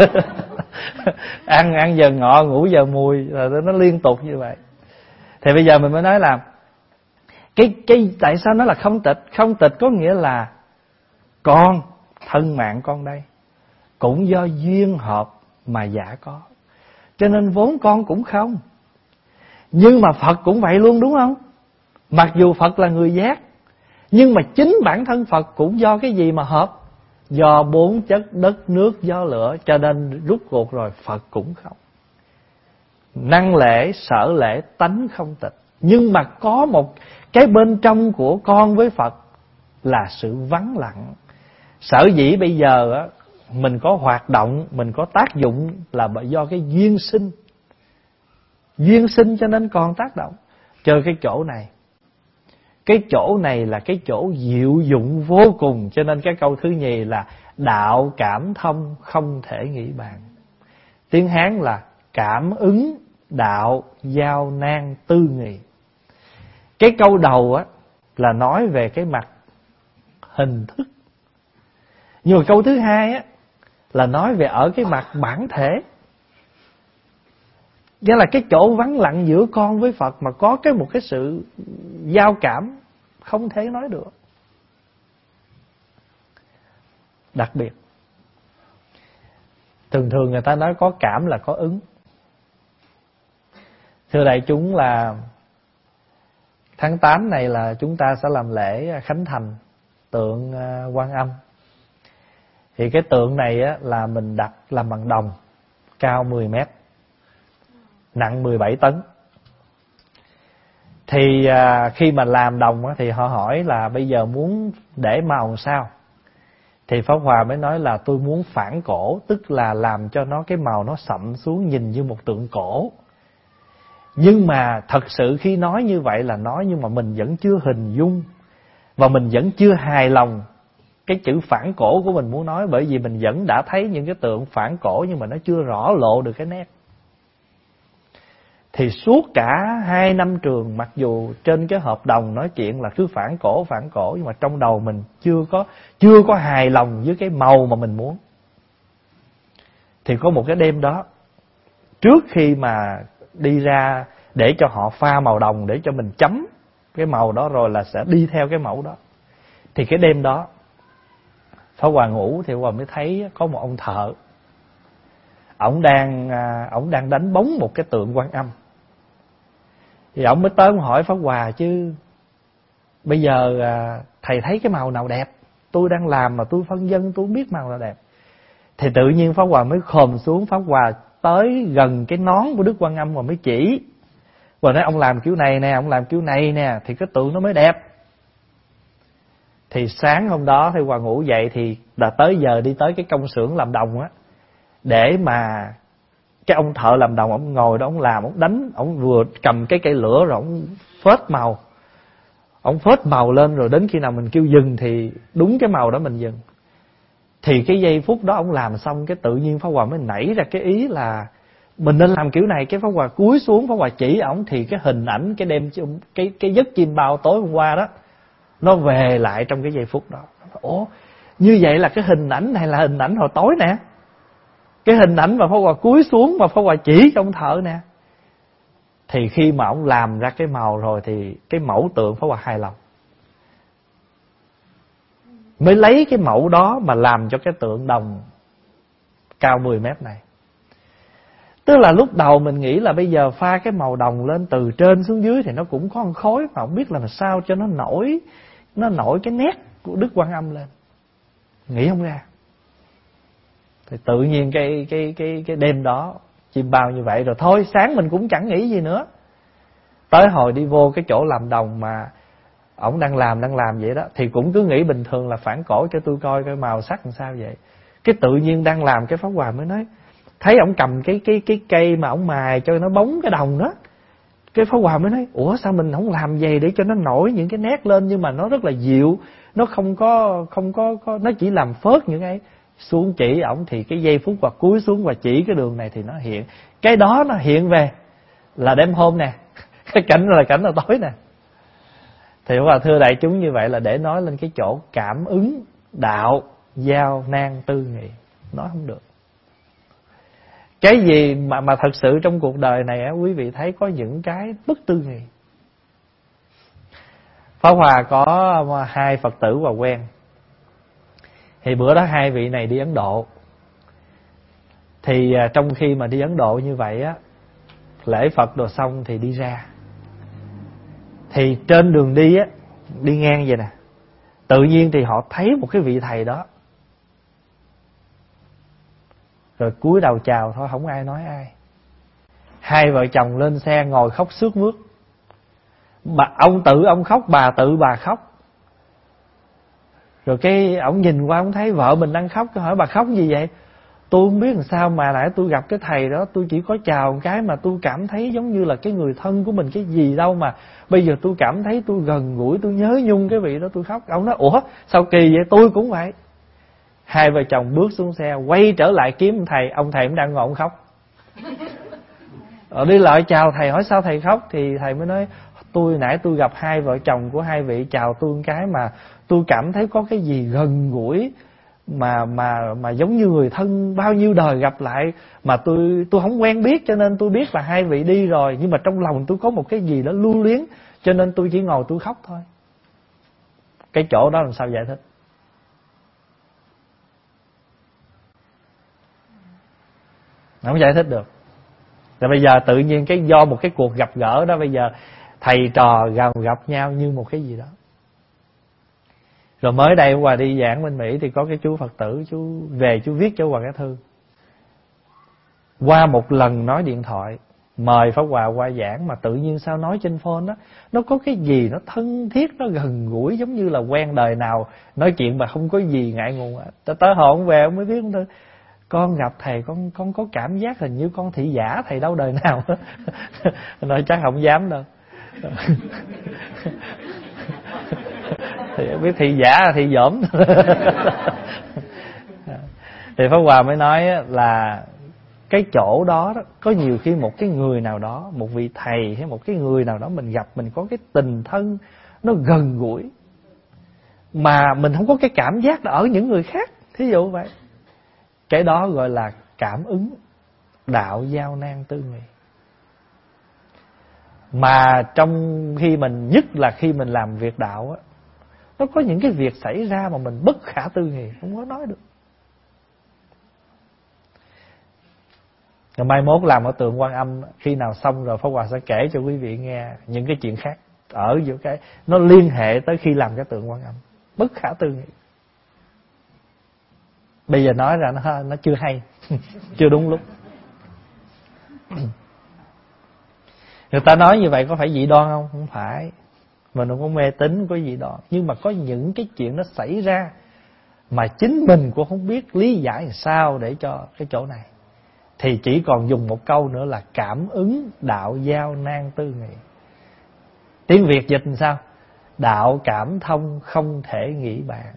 Ăn giờ ngọ ngủ giờ mùi, rồi nó liên tục như vậy. Thì bây giờ mình mới nói là cái tại sao nó là không tịch? Không tịch có nghĩa là con, thân mạng con đây cũng do duyên hợp mà giả có. Cho nên vốn con cũng không. Nhưng mà Phật cũng vậy luôn, đúng không? Mặc dù Phật là người giác, nhưng mà chính bản thân Phật cũng do cái gì mà hợp? Do 4 chất đất, nước, gió, lửa. Cho nên rút cuộc rồi Phật cũng không. năng lễ, sở lễ, tánh không tịch. Nhưng mà có một cái bên trong của con với Phật là sự vắng lặng. Sở dĩ bây giờ á, mình có hoạt động, mình có tác dụng là do cái duyên sinh. Duyên sinh cho nên còn tác động. Chơi cái chỗ này. Cái chỗ này là cái chỗ diệu dụng vô cùng. Cho nên cái câu thứ nhì là đạo cảm thông không thể nghĩ bàn. Tiếng Hán là cảm ứng đạo giao nan tư nghị. Cái câu đầu á là nói về cái mặt hình thức. Nhưng mà câu thứ hai á là nói về ở cái mặt bản thể. Nghĩa là cái chỗ vắng lặng giữa con với Phật mà có một cái sự giao cảm không thể nói được. Đặc biệt, thường người ta nói có cảm là có ứng. Thưa đại chúng, là tháng 8 này là chúng ta sẽ làm lễ khánh thành tượng Quan Âm. Thì cái tượng này á, là mình đặt làm bằng đồng, cao 10 mét, nặng 17 tấn. Thì khi mà làm đồng á, thì họ hỏi là bây giờ muốn để màu sao? Thì Pháp Hòa mới nói là tôi muốn phản cổ, tức là làm cho nó cái màu nó sậm xuống nhìn như một tượng cổ. Nhưng mà thật sự khi nói như vậy là nói, nhưng mà mình vẫn chưa hình dung và mình vẫn chưa hài lòng cái chữ phản cổ của mình muốn nói. Bởi vì mình vẫn đã thấy những cái tượng phản cổ nhưng mà nó chưa rõ lộ được cái nét. Thì suốt cả 2 năm trường, mặc dù trên cái hợp đồng nói chuyện là cứ phản cổ, nhưng mà trong đầu mình chưa có hài lòng với cái màu mà mình muốn. Thì có một cái đêm đó, trước khi mà đi ra để cho họ pha màu đồng để cho mình chấm cái màu đó rồi là sẽ đi theo cái mẫu đó. Thì cái đêm đó Pháp Hòa ngủ thì Pháp Hòa mới thấy có một ông thợ. Ổng đang đánh bóng một cái tượng Quan Âm. Thì ổng mới tới hỏi Pháp Hòa chứ bây giờ thầy thấy cái màu nào đẹp? Tôi đang làm mà tôi phân vân, tôi không biết màu nào đẹp. Thì tự nhiên Pháp Hòa mới khom xuống, Pháp Hòa tới gần cái nón của Đức Quan Âm và mới chỉ. Và nói ông làm kiểu này nè, ông làm kiểu này nè, thì cái tượng nó mới đẹp. Thì sáng hôm đó thì Hòa ngủ dậy thì là tới giờ đi tới cái công xưởng làm đồng á, để mà cái ông thợ làm đồng, ông ngồi đó, ông làm, ông đánh, ông vừa cầm cái cây lửa rồi ông phết màu. Ông phết màu lên rồi đến khi nào mình kêu dừng thì đúng cái màu đó mình dừng. Thì cái giây phút đó ông làm xong, cái tự nhiên Pháp Hòa mới nảy ra cái ý là mình nên làm kiểu này. Cái Pháp Hòa cúi xuống, Pháp Hòa chỉ ổng thì cái hình ảnh cái đêm cái giấc chim bao tối hôm qua đó nó về lại trong cái giây phút đó. Ủa, như vậy là cái hình ảnh này là hình ảnh hồi tối nè. Cái hình ảnh mà Pháp Hòa cúi xuống mà Pháp Hòa chỉ cho ông thợ nè. Thì khi mà ông làm ra cái màu rồi thì cái mẫu tượng Pháp Hòa hài lòng. Mới lấy cái mẫu đó mà làm cho cái tượng đồng cao 10 mét này. Tức là lúc đầu mình nghĩ là bây giờ pha cái màu đồng lên từ trên xuống dưới thì nó cũng có một khối, mà không biết làm sao cho nó nổi cái nét của Đức Quan Âm lên. Nghĩ không ra. Thì tự nhiên cái đêm đó chim bao như vậy rồi thôi, sáng mình cũng chẳng nghĩ gì nữa. Tới hồi đi vô cái chỗ làm đồng mà ổng đang làm vậy đó, thì cũng cứ nghĩ bình thường là phản cổ cho tôi coi cái màu sắc làm sao vậy. Cái tự nhiên đang làm cái Pháp Hòa mới nói, thấy ổng cầm cái cây mà ổng mài cho nó bóng cái đồng đó. Cái Pháp Hòa mới nói, ủa sao mình không làm vậy để cho nó nổi những cái nét lên, nhưng mà nó rất là dịu, nó không có nó chỉ làm phớt những cái. Xuống chỉ ổng thì cái giây phút và cúi xuống và chỉ cái đường này thì nó hiện. Cái đó nó hiện về là đêm hôm nè. Cái cảnh là cảnh là tối nè. Thì Pháp Hòa thưa đại chúng như vậy là để nói lên cái chỗ cảm ứng đạo giao nan tư nghị. Nói không được. Cái gì mà thật sự trong cuộc đời này quý vị thấy có những cái bất tư nghị. Pháp Hòa có 2 Phật tử Hòa quen. Thì bữa đó 2 vị này đi Ấn Độ. Thì trong khi mà đi Ấn Độ như vậy á, lễ Phật đồ xong thì đi ra. Thì trên đường đi á, đi ngang vậy nè, tự nhiên thì họ thấy một cái vị thầy đó. Rồi cúi đầu chào thôi, không ai nói ai. Hai vợ chồng lên xe ngồi khóc sướt mướt. Ông tự ông khóc, bà tự bà khóc. Rồi cái ông nhìn qua ông thấy vợ mình đang khóc, hỏi bà khóc gì vậy? Tôi không biết làm sao mà nãy tôi gặp cái thầy đó, tôi chỉ có chào một cái mà tôi cảm thấy giống như là cái người thân của mình cái gì đâu mà bây giờ tôi cảm thấy tôi gần gũi, tôi nhớ nhung cái vị đó, tôi khóc. Ông nói ủa sao kỳ vậy, tôi cũng vậy. Hai vợ chồng bước xuống xe quay trở lại kiếm ông thầy cũng đang ngồi ông khóc. Rồi đi lại chào thầy, hỏi sao thầy khóc, thì thầy mới nói nãy tôi gặp hai vợ chồng của hai vị chào tôi một cái mà tôi cảm thấy có cái gì gần gũi mà giống như người thân bao nhiêu đời gặp lại mà tôi không quen biết, cho nên tôi biết là hai vị đi rồi, nhưng mà trong lòng tôi có một cái gì đó lưu luyến, cho nên tôi chỉ ngồi tôi khóc thôi. Cái chỗ đó làm sao giải thích? Không giải thích được. Rồi bây giờ tự nhiên do một cái cuộc gặp gỡ đó, bây giờ thầy trò gặp nhau như một cái gì đó. Rồi mới đây Hòa đi giảng bên Mỹ thì có cái chú Phật tử, chú về chú viết cho Hòa cái thư. Qua một lần nói điện thoại mời Pháp Hòa qua giảng, mà tự nhiên sao nói trên phone đó, nó có cái gì nó thân thiết, nó gần gũi, giống như là quen đời nào nói chuyện mà không có gì ngại ngùng. Tới hồi ông về ông mới viết thư, con gặp thầy con có cảm giác hình như con thị giả thầy đâu đời nào. Nói chắc không dám đâu. Thì biết thị giả là thị dỗm. Thì Pháp Hòa mới nói là cái chỗ đó có nhiều khi một cái người nào đó, một vị thầy hay một cái người nào đó mình gặp, mình có cái tình thân nó gần gũi mà mình không có cái cảm giác đó ở những người khác. Thí dụ vậy. Cái đó gọi là cảm ứng đạo giao nan tư nghị. Mà trong khi mình, nhất là khi mình làm việc đạo á, nó có những cái việc xảy ra mà mình bất khả tư nghị, không có nói được. Rồi mai mốt làm ở tượng Quan Âm, khi nào xong rồi Pháp Hòa sẽ kể cho quý vị nghe những cái chuyện khác ở giữa cái nó liên hệ tới khi làm cái tượng Quan Âm, bất khả tư nghị. Bây giờ nói ra nó chưa hay, chưa đúng lúc. Người ta nói như vậy có phải dị đoan không? Không phải. Mình không có mê tín, có dị đoan. Nhưng mà có những cái chuyện nó xảy ra mà chính mình cũng không biết lý giải làm sao để cho cái chỗ này, thì chỉ còn dùng một câu nữa là cảm ứng đạo giao nan tư nghị. Tiếng Việt dịch làm sao? Đạo cảm thông không thể nghĩ bàn.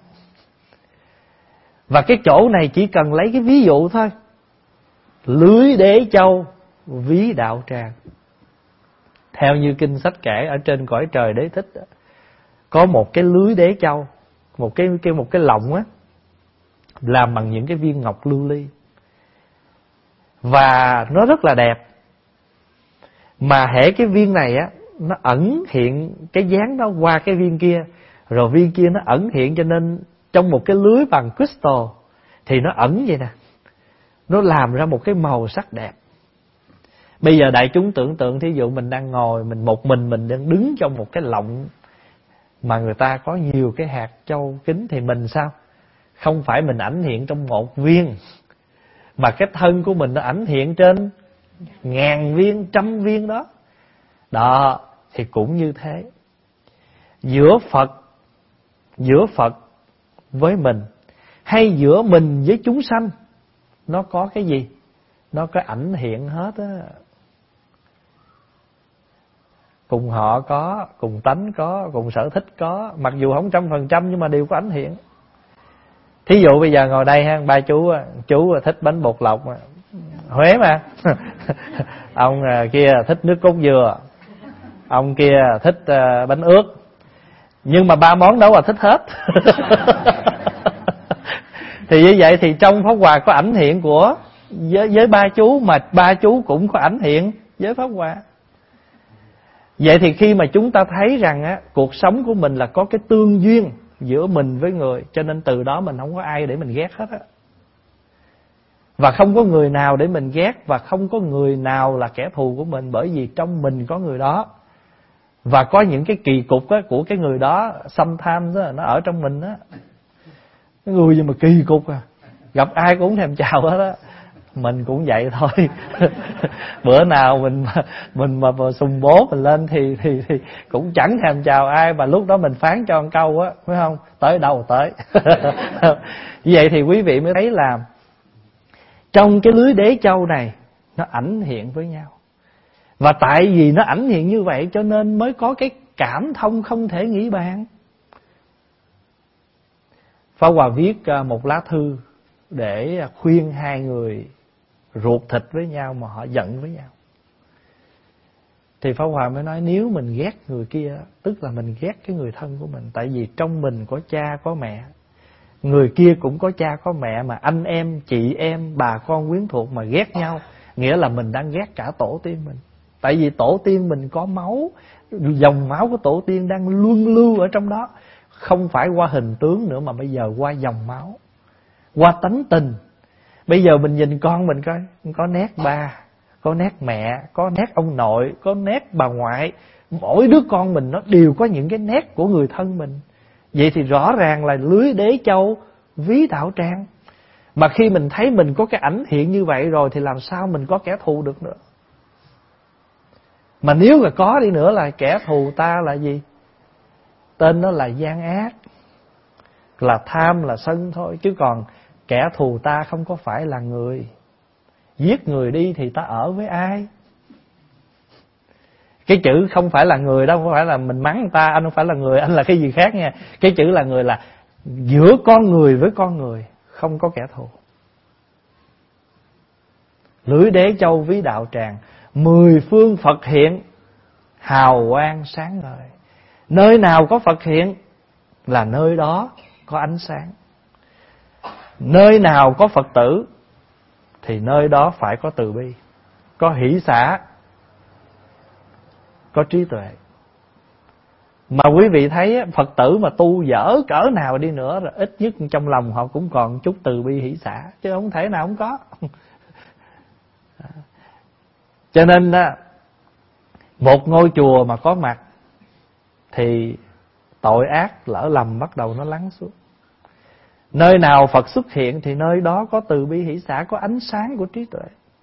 Và cái chỗ này chỉ cần lấy cái ví dụ thôi. Lưới đế châu ví đạo tràng. Theo như kinh sách kể, ở trên cõi trời Đế Thích có một cái lưới đế châu, một cái lọng á, làm bằng những cái viên ngọc lưu ly, và nó rất là đẹp. Mà hễ cái viên này á, nó ẩn hiện cái dáng đó qua cái viên kia, rồi viên kia nó ẩn hiện, cho nên trong một cái lưới bằng crystal thì nó ẩn vậy nè, nó làm ra một cái màu sắc đẹp. Bây giờ đại chúng tưởng tượng, thí dụ mình đang ngồi, mình một mình đang đứng trong một cái lọng mà người ta có nhiều cái hạt châu kính, thì mình sao? Không phải mình ảnh hiện trong một viên, mà cái thân của mình nó ảnh hiện trên ngàn viên, trăm viên đó. Đó, thì cũng như thế. Giữa Phật với mình, hay giữa mình với chúng sanh, nó có cái gì? Nó có ảnh hiện hết á. Cùng họ có, cùng tánh có, cùng sở thích có, mặc dù không 100% nhưng mà đều có ảnh hiện. Thí dụ bây giờ ngồi đây ha, ba chú thích bánh bột lọc Huế mà. Ông kia thích nước cốt dừa, ông kia thích bánh ướt. Nhưng mà ba món đó là thích hết. Thì như vậy thì trong Pháp Hòa có ảnh hiện của với ba chú, mà ba chú cũng có ảnh hiện với Pháp Hòa. Vậy thì khi mà chúng ta thấy rằng á, cuộc sống của mình là có cái tương duyên giữa mình với người, cho nên từ đó mình không có ai để mình ghét hết á. Và không có người nào để mình ghét, và không có người nào là kẻ thù của mình, bởi vì trong mình có người đó. Và có những cái kỳ cục á, của cái người đó, sometimes đó, nó ở trong mình á. Cái người gì mà kỳ cục à, gặp ai cũng thèm chào hết á. mình cũng vậy thôi. Bữa nào mình mà sùng bố mình lên thì cũng chẳng thèm chào ai, mà lúc đó mình phán cho một câu á, phải không? Tới đâu tới. Vậy thì quý vị mới thấy là trong cái lưới đế châu này nó ảnh hiện với nhau. Và tại vì nó ảnh hiện như vậy cho nên mới có cái cảm thông không thể nghĩ bàn. Pháp Hòa viết một lá thư để khuyên hai người ruột thịt với nhau mà họ giận với nhau. Thì Pháp Hòa mới nói nếu mình ghét người kia, tức là mình ghét cái người thân của mình. Tại vì trong mình có cha có mẹ, người kia cũng có cha có mẹ, mà anh em, chị em, bà con quyến thuộc mà ghét nhau, nghĩa là mình đang ghét cả tổ tiên mình. Tại vì tổ tiên mình có máu, dòng máu của tổ tiên đang luân lưu ở trong đó. Không phải qua hình tướng nữa mà bây giờ qua dòng máu, qua tánh tình. Bây giờ mình nhìn con mình coi, có nét ba, có nét mẹ, có nét ông nội, có nét bà ngoại. Mỗi đứa con mình nó đều có những cái nét của người thân mình. Vậy thì rõ ràng là lưới đế châu ví đạo tràng. Mà khi mình thấy mình có cái ảnh hiện như vậy rồi thì làm sao mình có kẻ thù được nữa. Mà nếu mà có đi nữa là kẻ thù ta là gì? Tên nó là gian ác, là tham, là sân thôi. Chứ còn kẻ thù ta không có phải là người. Giết người đi thì ta ở với ai? Cái chữ không phải là người đó, không phải là mình mắng người ta, anh không phải là người, anh là cái gì khác nha. Cái chữ là người là giữa con người với con người, không có kẻ thù. Lưới đế châu ví đạo tràng, 10 phương Phật hiện, hào quang sáng ngời. Nơi nào có Phật hiện là nơi đó có ánh sáng. Nơi nào có Phật tử thì nơi đó phải có từ bi, có hỷ xả, có trí tuệ. Mà quý vị thấy Phật tử mà tu dở cỡ nào đi nữa, rồi ít nhất trong lòng họ cũng còn chút từ bi hỷ xả, chứ không thể nào không có. Cho nên một ngôi chùa mà có mặt thì tội ác lỡ lầm bắt đầu nó lắng xuống. Nơi nào Phật xuất hiện thì nơi đó có từ bi hỷ xả, có ánh sáng của trí tuệ.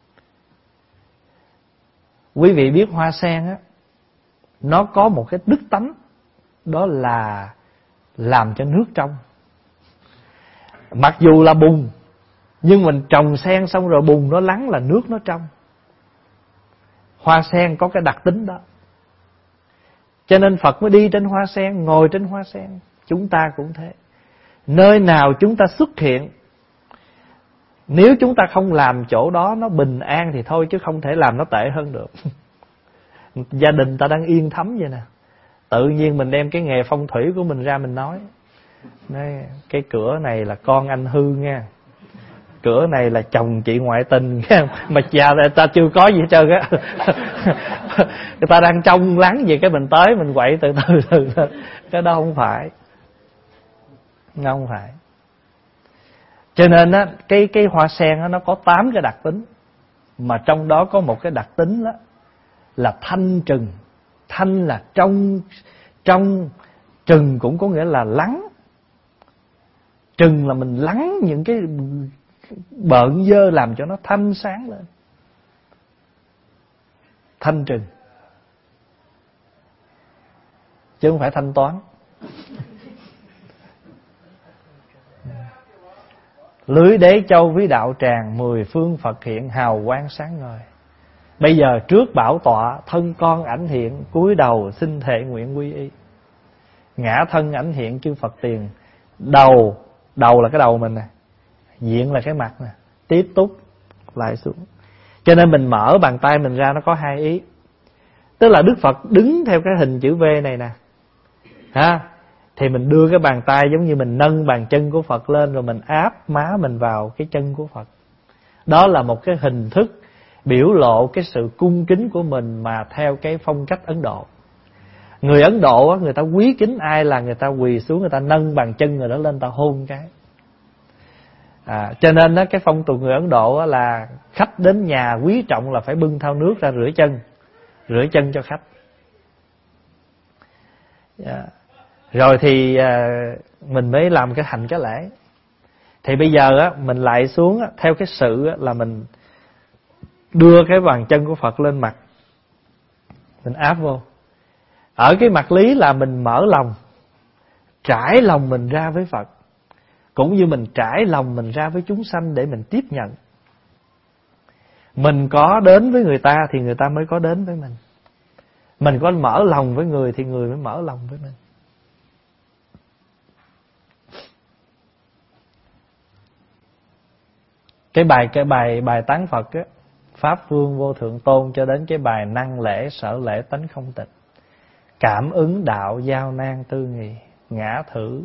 Quý vị biết hoa sen á, nó có một cái đức tánh, đó là làm cho nước trong. Mặc dù là bùn, nhưng mình trồng sen xong rồi bùn nó lắng là nước nó trong. Hoa sen có cái đặc tính đó. Cho nên Phật mới đi trên hoa sen, ngồi trên hoa sen. Chúng ta cũng thế. Nơi nào chúng ta xuất hiện, nếu chúng ta không làm chỗ đó nó bình an thì thôi, chứ không thể làm nó tệ hơn được. Gia đình ta đang yên thấm vậy nè, tự nhiên mình đem cái nghề phong thủy của mình ra mình nói, cái cửa này là con anh hư nha, cửa này là chồng chị ngoại tình nha. Mà ta chưa có gì hết trơn á. Người ta đang trông lắng gì cái mình tới mình quậy từ từ. Cái đó không phải. Không phải. Cho nên á, cái hoa sen á, nó có 8 cái đặc tính. Mà trong đó có một cái đặc tính đó là thanh trừng. Thanh là trong, trừng cũng có nghĩa là lắng. Trừng là mình lắng những cái bợn dơ làm cho nó thanh sáng lên. Thanh trừng, chứ không phải thanh toán. Lưới đế châu ví đạo tràng, 10 phương Phật hiện, hào quang sáng ngời. Bây giờ trước bảo tọa, thân con ảnh hiện, cúi đầu xin thệ nguyện quy y. Ngã thân ảnh hiện chư Phật tiền. Đầu là cái đầu mình nè, diện là cái mặt nè, tiếp túc lại xuống. Cho nên mình mở bàn tay mình ra nó có 2 ý. Tức là Đức Phật đứng theo cái hình chữ V này nè, ha, thì mình đưa cái bàn tay giống như mình nâng bàn chân của Phật lên, rồi mình áp má mình vào cái chân của Phật. Đó là một cái hình thức biểu lộ cái sự cung kính của mình mà theo cái phong cách Ấn Độ. Người Ấn Độ á, người ta quý kính ai là người ta quỳ xuống, người ta nâng bàn chân người đó lên, ta hôn cái. Cho nên á, cái phong tục người Ấn Độ á, là khách đến nhà quý trọng là phải bưng thau nước ra rửa chân cho khách. Rồi thì mình mới làm cái hành cái lễ. Thì bây giờ á, mình lại xuống á, theo cái sự á, là đưa cái bàn chân của Phật lên mặt, mình áp vô. Ở cái mặt lý là mình mở lòng, trải lòng mình ra với Phật, cũng như mình trải lòng mình ra với chúng sanh để mình tiếp nhận. Mình có đến với người ta thì người ta mới có đến với mình. Mình có mở lòng với người thì người mới mở lòng với mình. Cái bài tán Phật á, Pháp Phương Vô Thượng Tôn, cho đến cái bài năng lễ sở lễ tánh không tịch, cảm ứng đạo giao nan tư nghì, ngã thử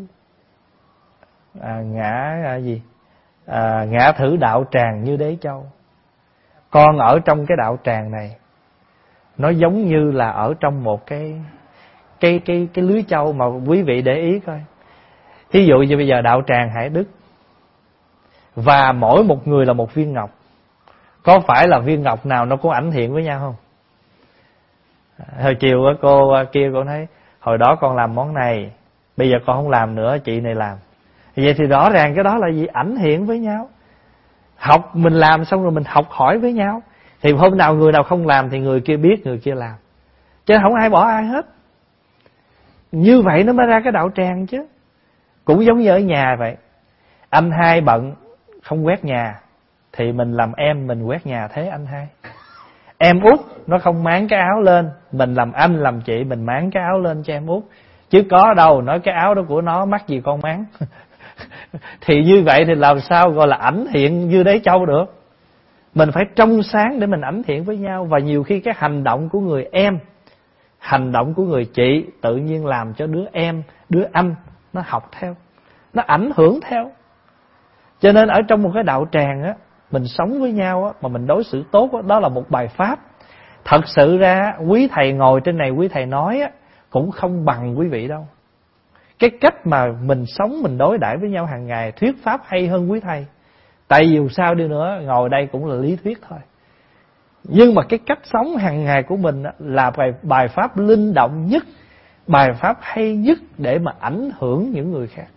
ngã thử đạo tràng như đế châu. Con ở trong cái đạo tràng này, nó giống như là ở trong một cái lưới châu mà quý vị để ý coi. Ví dụ như bây giờ đạo tràng Hải Đức, và mỗi một người là một viên ngọc. Có phải là viên ngọc nào nó cũng ảnh hiện với nhau không? Hồi chiều cô kia cô nói, hồi đó con làm món này, bây giờ con không làm nữa, chị này làm. Vậy thì rõ ràng cái đó là gì? Ảnh hiện với nhau. Học mình làm xong rồi mình học hỏi với nhau. Thì hôm nào người nào không làm thì người kia biết, người kia làm. Chứ không ai bỏ ai hết. Như vậy nó mới ra cái đạo tràng chứ. Cũng giống như ở nhà vậy. Anh hai bận không quét nhà thì mình làm em mình quét nhà thế anh hai. Em út nó không máng cái áo lên, mình làm anh làm chị mình máng cái áo lên cho em út. Chứ có đâu nói cái áo đó của nó, mắc gì con máng. Thì như vậy thì làm sao gọi là ảnh hiện như đế châu được. Mình phải trong sáng để mình ảnh hiện với nhau. Và nhiều khi cái hành động của người em, hành động của người chị tự nhiên làm cho đứa em, đứa anh nó học theo, nó ảnh hưởng theo. Cho nên ở trong một cái đạo tràng á, mình sống với nhau á, mà mình đối xử tốt á, đó là một bài pháp. Thật sự ra quý thầy ngồi trên này, quý thầy nói á, cũng không bằng quý vị đâu. Cái cách mà mình sống, mình đối đãi với nhau hàng ngày, thuyết pháp hay hơn quý thầy. Tại vì dù sao đi nữa, ngồi đây cũng là lý thuyết thôi. Nhưng mà cái cách sống hàng ngày của mình á, là bài pháp linh động nhất, bài pháp hay nhất để mà ảnh hưởng những người khác.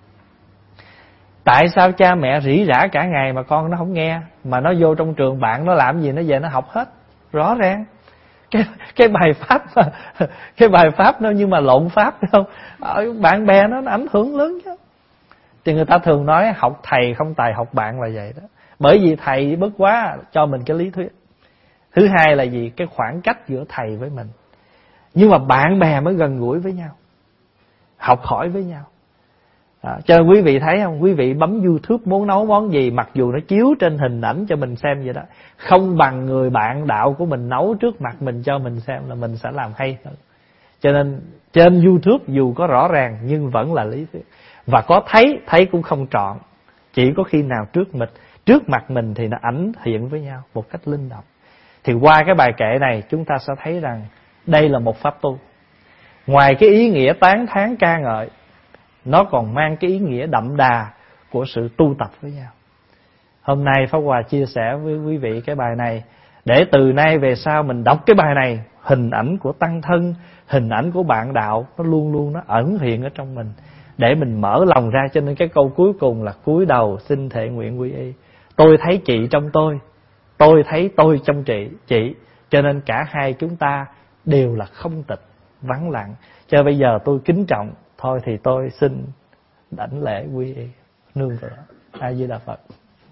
Tại sao cha mẹ rỉ rả cả ngày mà con nó không nghe, mà nó vô trong trường bạn nó làm gì nó về nó học hết? Rõ ràng cái bài pháp mà, cái bài pháp nó nhưng mà lộn pháp, phải không? Ở bạn bè nó ảnh hưởng lớn chứ. Thì người ta thường nói học thầy không tài học bạn là vậy đó. Bởi vì thầy bất quá cho mình cái lý thuyết. Thứ hai là gì? Cái khoảng cách giữa thầy với mình. Nhưng mà bạn bè mới gần gũi với nhau, học hỏi với nhau. Cho nên quý vị thấy không? Quý vị bấm YouTube muốn nấu món gì, mặc dù nó chiếu trên hình ảnh cho mình xem vậy đó, không bằng người bạn đạo của mình nấu trước mặt mình cho mình xem là mình sẽ làm hay hơn. Cho nên trên YouTube dù có rõ ràng nhưng vẫn là lý thuyết. Và có thấy cũng không trọn. Chỉ có khi nào trước mặt mình thì nó ảnh hiện với nhau một cách linh động. Thì qua cái bài kệ này chúng ta sẽ thấy rằng đây là một pháp tu. Ngoài cái ý nghĩa tán thán ca ngợi, nó còn mang cái ý nghĩa đậm đà của sự tu tập với nhau. Hôm nay Pháp Hòa chia sẻ với quý vị cái bài này, để từ nay về sau mình đọc cái bài này, hình ảnh của tăng thân, hình ảnh của bạn đạo, nó luôn luôn nó ẩn hiện ở trong mình, để mình mở lòng ra. Cho nên cái câu cuối cùng là cúi đầu xin thệ nguyện quy y. Tôi thấy chị trong tôi thấy tôi trong chị. Cho nên cả hai chúng ta đều là không tịch, vắng lặng. Cho bây giờ tôi kính trọng, thôi thì tôi xin đảnh lễ quy y, nương tựa. A Di Đà Phật.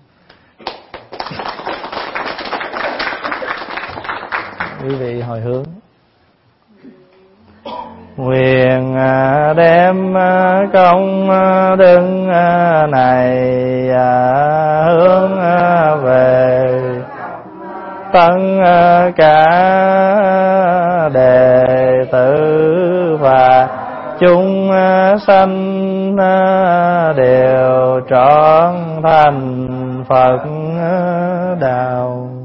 Quý vị hồi hướng. Nguyện đem công đức này hướng về tất cả đệ tử và chúng sanh đều trọn thành Phật đạo.